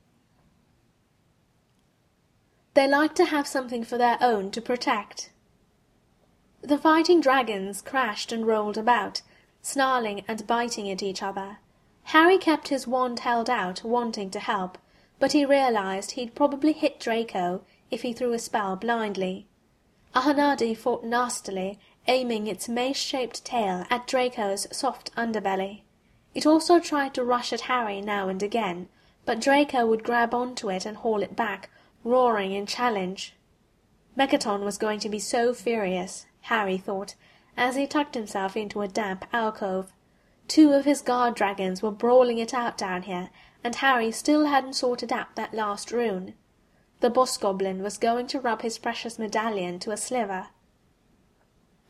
They like to have something for their own to protect. The fighting dragons crashed and rolled about, snarling and biting at each other. Harry kept his wand held out, wanting to help, but he realized he'd probably hit Draco if he threw a spell blindly. Ahanadi fought nastily, aiming its mace-shaped tail at Draco's soft underbelly. It also tried to rush at Harry now and again, but Draco would grab onto it and haul it back, roaring in challenge. Megaton was going to be so furious, Harry thought, as he tucked himself into a damp alcove. 2 of his guard dragons were brawling it out down here, and Harry still hadn't sorted out that last rune. The boss goblin was going to rub his precious medallion to a sliver.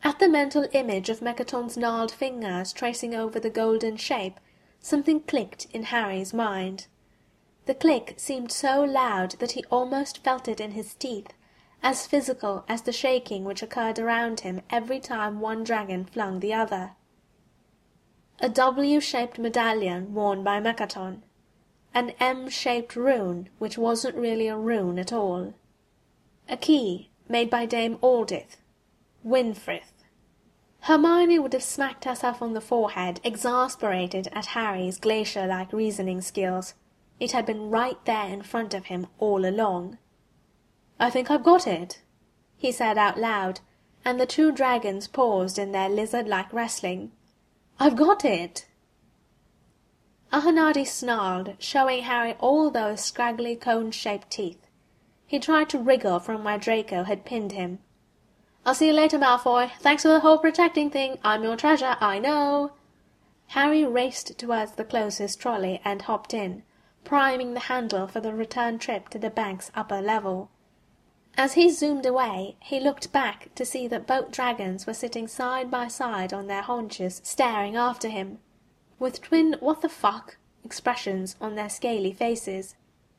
At the mental image of Mechaton's gnarled fingers tracing over the golden shape, something clicked in Harry's mind. The click seemed so loud that he almost felt it in his teeth, as physical as the shaking which occurred around him every time one dragon flung the other. A W-shaped medallion worn by Mechaton. An M-shaped rune which wasn't really a rune at all. A key made by Dame Aldith. Winfrith. Hermione would have smacked herself on the forehead, exasperated at Harry's glacier-like reasoning skills. It had been right there in front of him all along. "I think I've got it," he said out loud, and the two dragons paused in their lizard-like wrestling. "I've got it!" Ahanadi snarled, showing Harry all those scraggly cone-shaped teeth. He tried to wriggle from where Draco had pinned him. "I'll see you later, Malfoy. Thanks for the whole protecting thing. I'm your treasure, I know." Harry raced towards the closest trolley and hopped in, priming the handle for the return trip to the bank's upper level. As he zoomed away, he looked back to see that both dragons were sitting side by side on their haunches, staring after him, with twin "what the fuck" expressions on their scaly faces.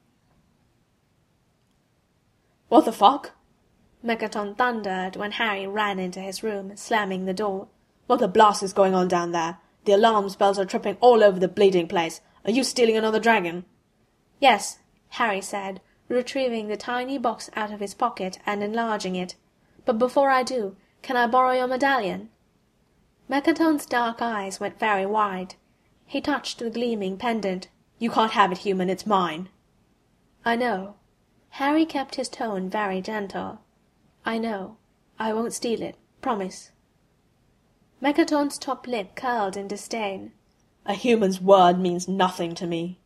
"What the fuck?" Mechaton thundered when Harry ran into his room, slamming the door. "What the blast is going on down there? The alarm bells are tripping all over the bleeding place. Are you stealing another dragon?" "Yes," Harry said, retrieving the tiny box out of his pocket and enlarging it. "But before I do, can I borrow your medallion?" Mechaton's dark eyes went very wide. He touched the gleaming pendant. "You can't have it, human. It's mine." "I know." Harry kept his tone very gentle. "I know. I won't steal it. Promise." Mechaton's top lip curled in disdain. "A human's word means nothing to me."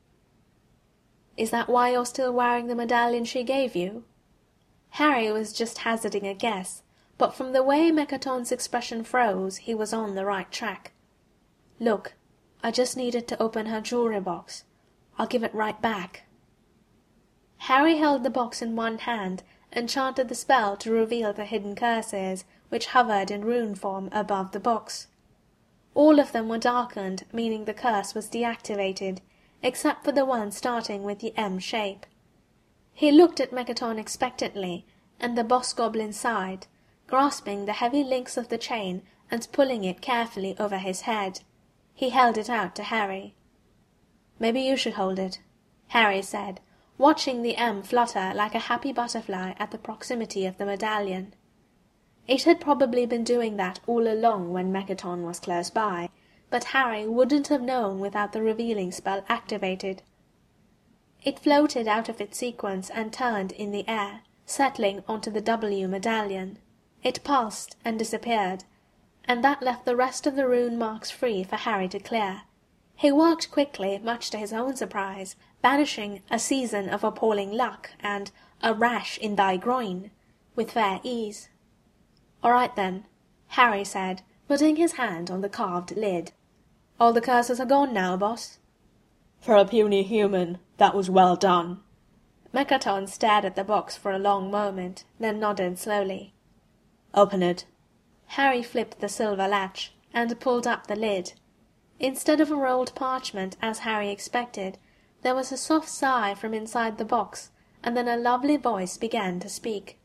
"Is that why you're still wearing the medallion she gave you?" Harry was just hazarding a guess, but from the way Mechaton's expression froze, he was on the right track. "Look, I just needed to open her jewelry box. I'll give it right back." Harry held the box in one hand and chanted the spell to reveal the hidden curses, which hovered in rune form above the box. All of them were darkened, meaning the curse was deactivated, except for the one starting with the M shape. He looked at Mechaton expectantly, and the boss goblin sighed, grasping the heavy links of the chain and pulling it carefully over his head. He held it out to Harry. "Maybe you should hold it," Harry said, watching the M flutter like a happy butterfly at the proximity of the medallion. It had probably been doing that all along when Mechaton was close by, but Harry wouldn't have known without the revealing spell activated. It floated out of its sequence and turned in the air, settling onto the W medallion. It pulsed and disappeared, and that left the rest of the rune marks free for Harry to clear. He worked quickly, much to his own surprise, banishing "a season of appalling luck" and "a rash in thy groin" with fair ease. "All right, then," Harry said, putting his hand on the carved lid. "All the curses are gone now, boss." "For a puny human, that was well done." Mechaton stared at the box for a long moment, then nodded slowly. "Open it." Harry flipped the silver latch, and pulled up the lid. Instead of a rolled parchment, as Harry expected, there was a soft sigh from inside the box, and then a lovely voice began to speak.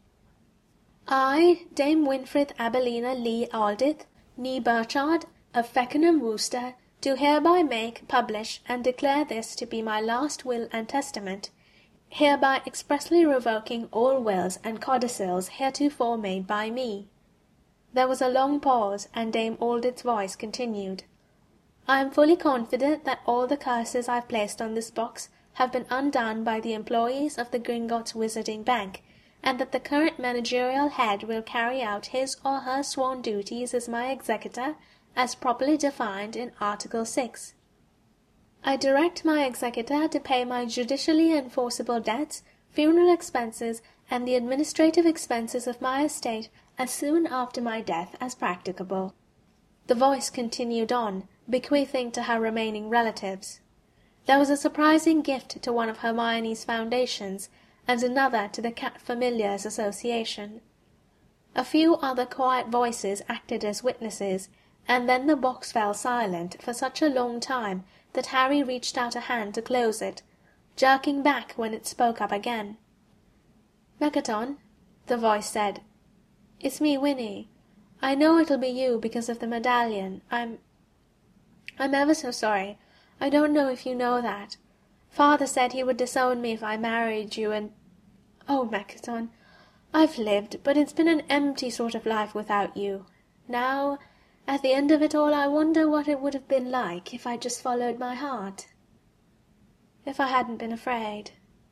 "I, Dame Winfrith Abelina Lee Aldith, nee Burchard, of Feckenham Wooster, do hereby make, publish, and declare this to be my last will and testament, hereby expressly revoking all wills and codicils heretofore made by me." There was a long pause, and Dame Aldith's voice continued. "I am fully confident that all the curses I've placed on this box have been undone by the employees of the Gringotts Wizarding Bank, and that the current managerial head will carry out his or her sworn duties as my executor, as properly defined in Article 6. I direct my executor to pay my judicially enforceable debts, funeral expenses, and the administrative expenses of my estate as soon after my death as practicable." The voice continued on, bequeathing to her remaining relatives. There was a surprising gift to one of Hermione's foundations, and another to the Cat Familiars Association. A few other quiet voices acted as witnesses, and then the box fell silent for such a long time that Harry reached out a hand to close it, jerking back when it spoke up again. "Megaton," the voice said. "It's me, Winnie. I know it'll be you because of the medallion. I'm ever so sorry. I don't know if you know that. Father said he would disown me if I married you, and... Oh, Megaton, I've lived, but it's been an empty sort of life without you. Now, at the end of it all, I wonder what it would have been like if I'd just followed my heart. If I hadn't been afraid."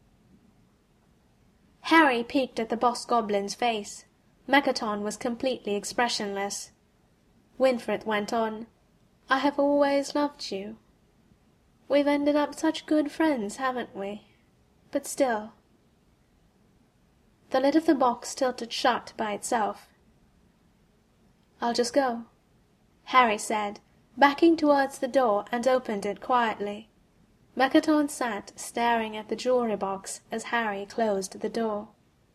Harry peeked at the boss goblin's face. Megaton was completely expressionless. Winfried went on, "I have always loved you. We've ended up such good friends, haven't we? But still..." The lid of the box tilted shut by itself. "I'll just go," Harry said, backing towards the door, and opened it quietly. Megaton sat staring at the jewelry box as Harry closed the door.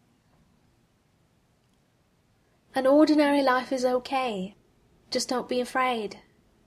An ordinary life is okay. Just don't be afraid.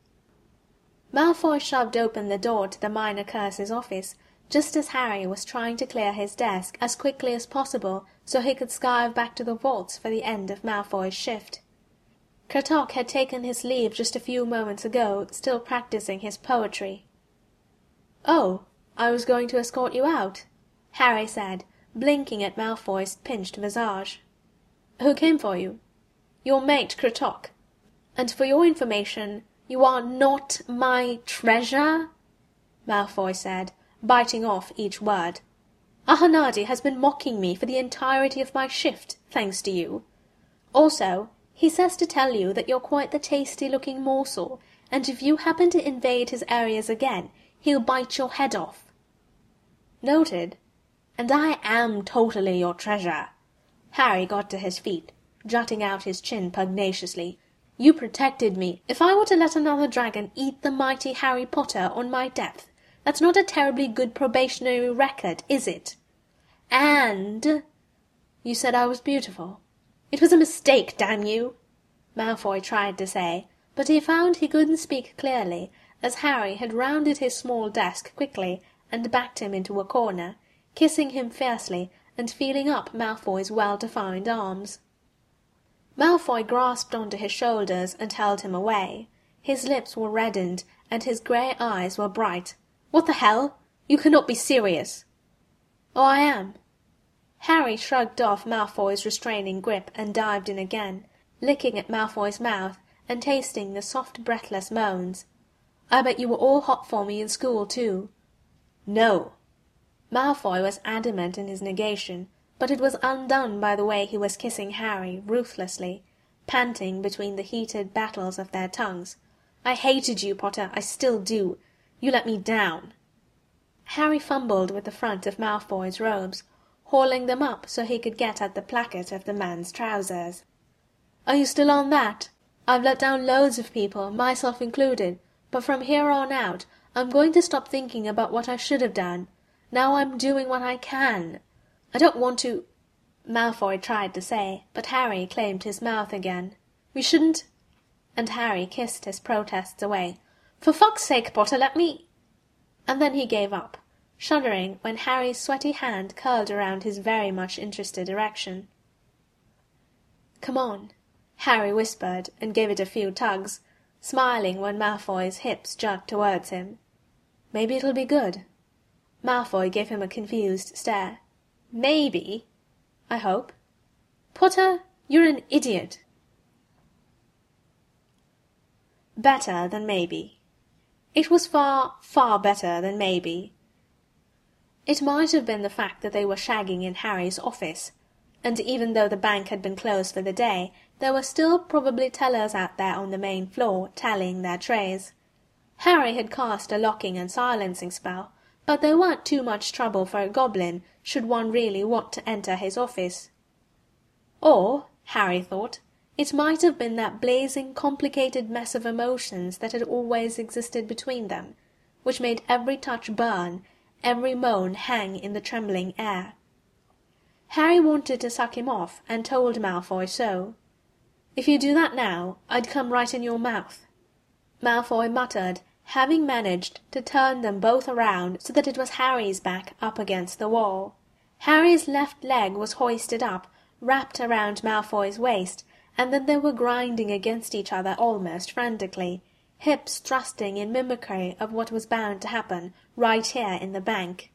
Malfoy shoved open the door to the Minor Curse's office, just as Harry was trying to clear his desk as quickly as possible so he could scarve back to the vaults for the end of Malfoy's shift. Kritok had taken his leave just a few moments ago, still practicing his poetry. "Oh, I was going to escort you out," Harry said, blinking at Malfoy's pinched visage. "Who came for you?" "Your mate, Kritok. And for your information, you are not my treasure," Malfoy said, biting off each word. "Ahanadi has been mocking me for the entirety of my shift, thanks to you. Also, he says to tell you that you're quite the tasty-looking morsel, and if you happen to invade his areas again, he'll bite your head off." "Noted. And I am totally your treasure." Harry got to his feet, jutting out his chin pugnaciously. "You protected me. If I were to let another dragon eat the mighty Harry Potter on my depth, that's not a terribly good probationary record, is it? And you said I was beautiful." "It was a mistake, damn you," Malfoy tried to say, but he found he couldn't speak clearly, as Harry had rounded his small desk quickly and backed him into a corner, kissing him fiercely and feeling up Malfoy's well-defined arms. Malfoy grasped onto his shoulders and held him away. His lips were reddened, and his grey eyes were bright. "What the hell? You cannot be serious." "Oh, I am." Harry shrugged off Malfoy's restraining grip and dived in again, licking at Malfoy's mouth and tasting the soft breathless moans. "I bet you were all hot for me in school, too." "No." Malfoy was adamant in his negation, but it was undone by the way he was kissing Harry ruthlessly, panting between the heated battles of their tongues. "I hated you, Potter. I still do. You let me down." Harry fumbled with the front of Malfoy's robes, hauling them up so he could get at the placket of the man's trousers. "Are you still on that? I've let down loads of people, myself included, but from here on out, I'm going to stop thinking about what I should have done. Now I'm doing what I can. I don't want to..." Malfoy tried to say, but Harry claimed his mouth again. "We shouldn't..." And Harry kissed his protests away. "For fuck's sake, Potter, let me..." And then he gave up, shuddering when Harry's sweaty hand curled around his very much interested erection. "Come on," Harry whispered and gave it a few tugs, smiling when Malfoy's hips jerked towards him. "Maybe it'll be good." Malfoy gave him a confused stare. "Maybe? I hope. Potter, you're an idiot." Better than maybe. It was far, far better than maybe. It might have been the fact that they were shagging in Harry's office, and even though the bank had been closed for the day, there were still probably tellers out there on the main floor tallying their trays. Harry had cast a locking and silencing spell, but they weren't too much trouble for a goblin should one really want to enter his office. Or, Harry thought, it might have been that blazing, complicated mess of emotions that had always existed between them, which made every touch burn, every moan hang in the trembling air. Harry wanted to suck him off, and told Malfoy so. If you do that now, I'd come right in your mouth," Malfoy muttered, having managed to turn them both around so that it was Harry's back up against the wall. Harry's left leg was hoisted up, wrapped around Malfoy's waist, and then they were grinding against each other almost frantically, hips thrusting in mimicry of what was bound to happen right here in the bank.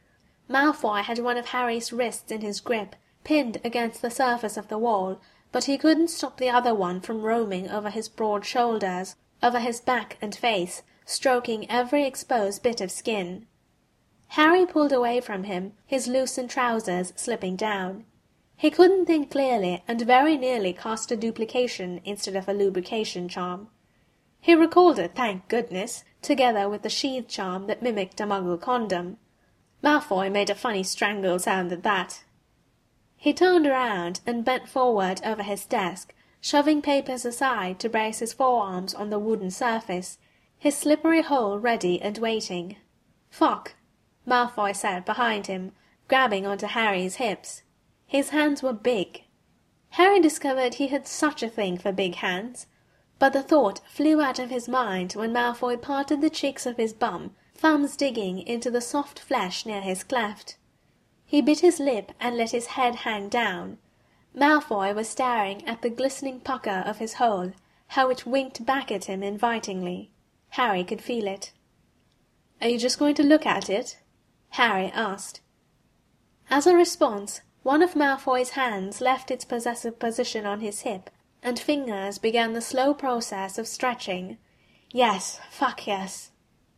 Malfoy had one of Harry's wrists in his grip, pinned against the surface of the wall, but he couldn't stop the other one from roaming over his broad shoulders, over his back and face, stroking every exposed bit of skin. Harry pulled away from him, his loosened trousers slipping down. He couldn't think clearly and very nearly cast a duplication instead of a lubrication charm. He recalled it, thank goodness, together with the sheath charm that mimicked a Muggle condom. Malfoy made a funny strangled sound at that. He turned around and bent forward over his desk, shoving papers aside to brace his forearms on the wooden surface, his slippery hole ready and waiting. "Fuck," Malfoy said behind him, grabbing onto Harry's hips. His hands were big. Harry discovered he had such a thing for big hands, but the thought flew out of his mind when Malfoy parted the cheeks of his bum, thumbs digging into the soft flesh near his cleft. He bit his lip and let his head hang down. Malfoy was staring at the glistening pucker of his hole, how it winked back at him invitingly. Harry could feel it. "Are you just going to look at it?" Harry asked. As a response, one of Malfoy's hands left its possessive position on his hip, and fingers began the slow process of stretching. Yes, fuck yes.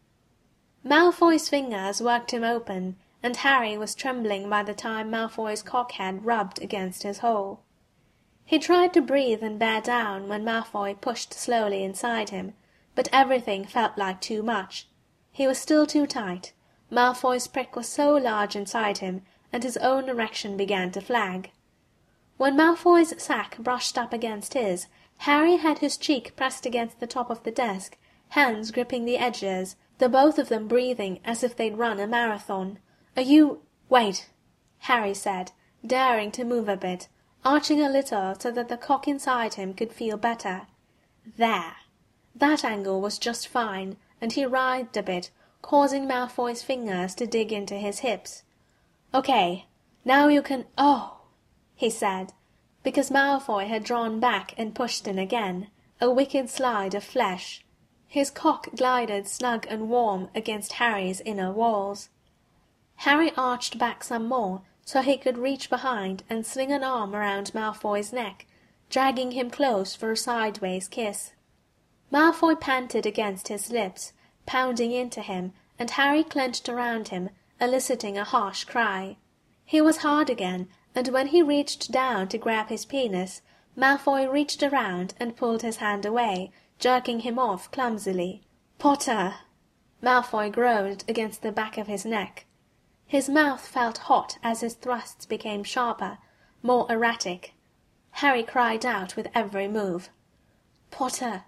Malfoy's fingers worked him open, and Harry was trembling by the time Malfoy's cockhead rubbed against his hole. He tried to breathe and bear down when Malfoy pushed slowly inside him, but everything felt like too much. He was still too tight. Malfoy's prick was so large inside him, and his own erection began to flag. When Malfoy's sack brushed up against his, Harry had his cheek pressed against the top of the desk, hands gripping the edges, the both of them breathing as if they'd run a marathon. "Are you—" "Wait," Harry said, daring to move a bit, arching a little so that the cock inside him could feel better. There. That angle was just fine, and he writhed a bit, causing Malfoy's fingers to dig into his hips. "Okay, now you can—" "Oh," he said, because Malfoy had drawn back and pushed in again, a wicked slide of flesh. His cock glided snug and warm against Harry's inner walls. Harry arched back some more, so he could reach behind and swing an arm around Malfoy's neck, dragging him close for a sideways kiss. Malfoy panted against his lips, pounding into him, and Harry clenched around him, eliciting a harsh cry. He was hard again, and when he reached down to grab his penis, Malfoy reached around and pulled his hand away, jerking him off clumsily. "Potter!" Malfoy groaned against the back of his neck. His mouth felt hot as his thrusts became sharper, more erratic. Harry cried out with every move. "Potter!"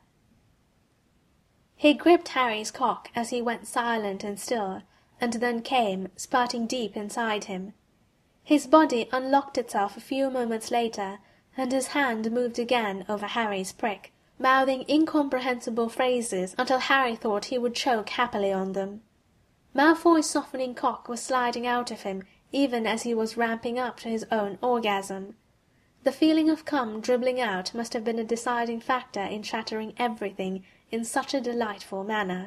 He gripped Harry's cock as he went silent and still, and then came, spurting deep inside him. His body unlocked itself a few moments later, and his hand moved again over Harry's prick, mouthing incomprehensible phrases until Harry thought he would choke happily on them. Malfoy's softening cock was sliding out of him even as he was ramping up to his own orgasm. The feeling of cum dribbling out must have been a deciding factor in shattering everything in such a delightful manner.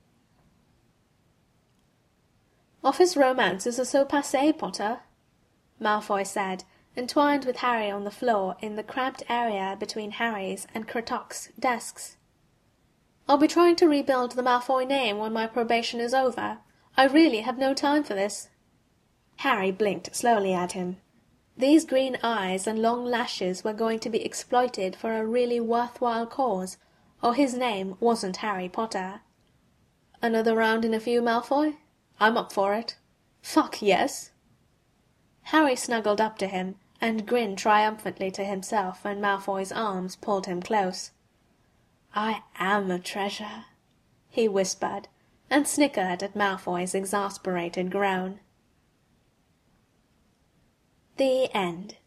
"Office romances are so passé, Potter," Malfoy said, entwined with Harry on the floor in the cramped area between Harry's and Kratok's desks. "I'll be trying to rebuild the Malfoy name when my probation is over. I really have no time for this." Harry blinked slowly at him. These green eyes and long lashes were going to be exploited for a really worthwhile cause, or his name wasn't Harry Potter. "Another round in a few, Malfoy? I'm up for it." "Fuck yes!" Harry snuggled up to him, and grinned triumphantly to himself when Malfoy's arms pulled him close. "I am a treasure," he whispered, and snickered at Malfoy's exasperated groan. The end.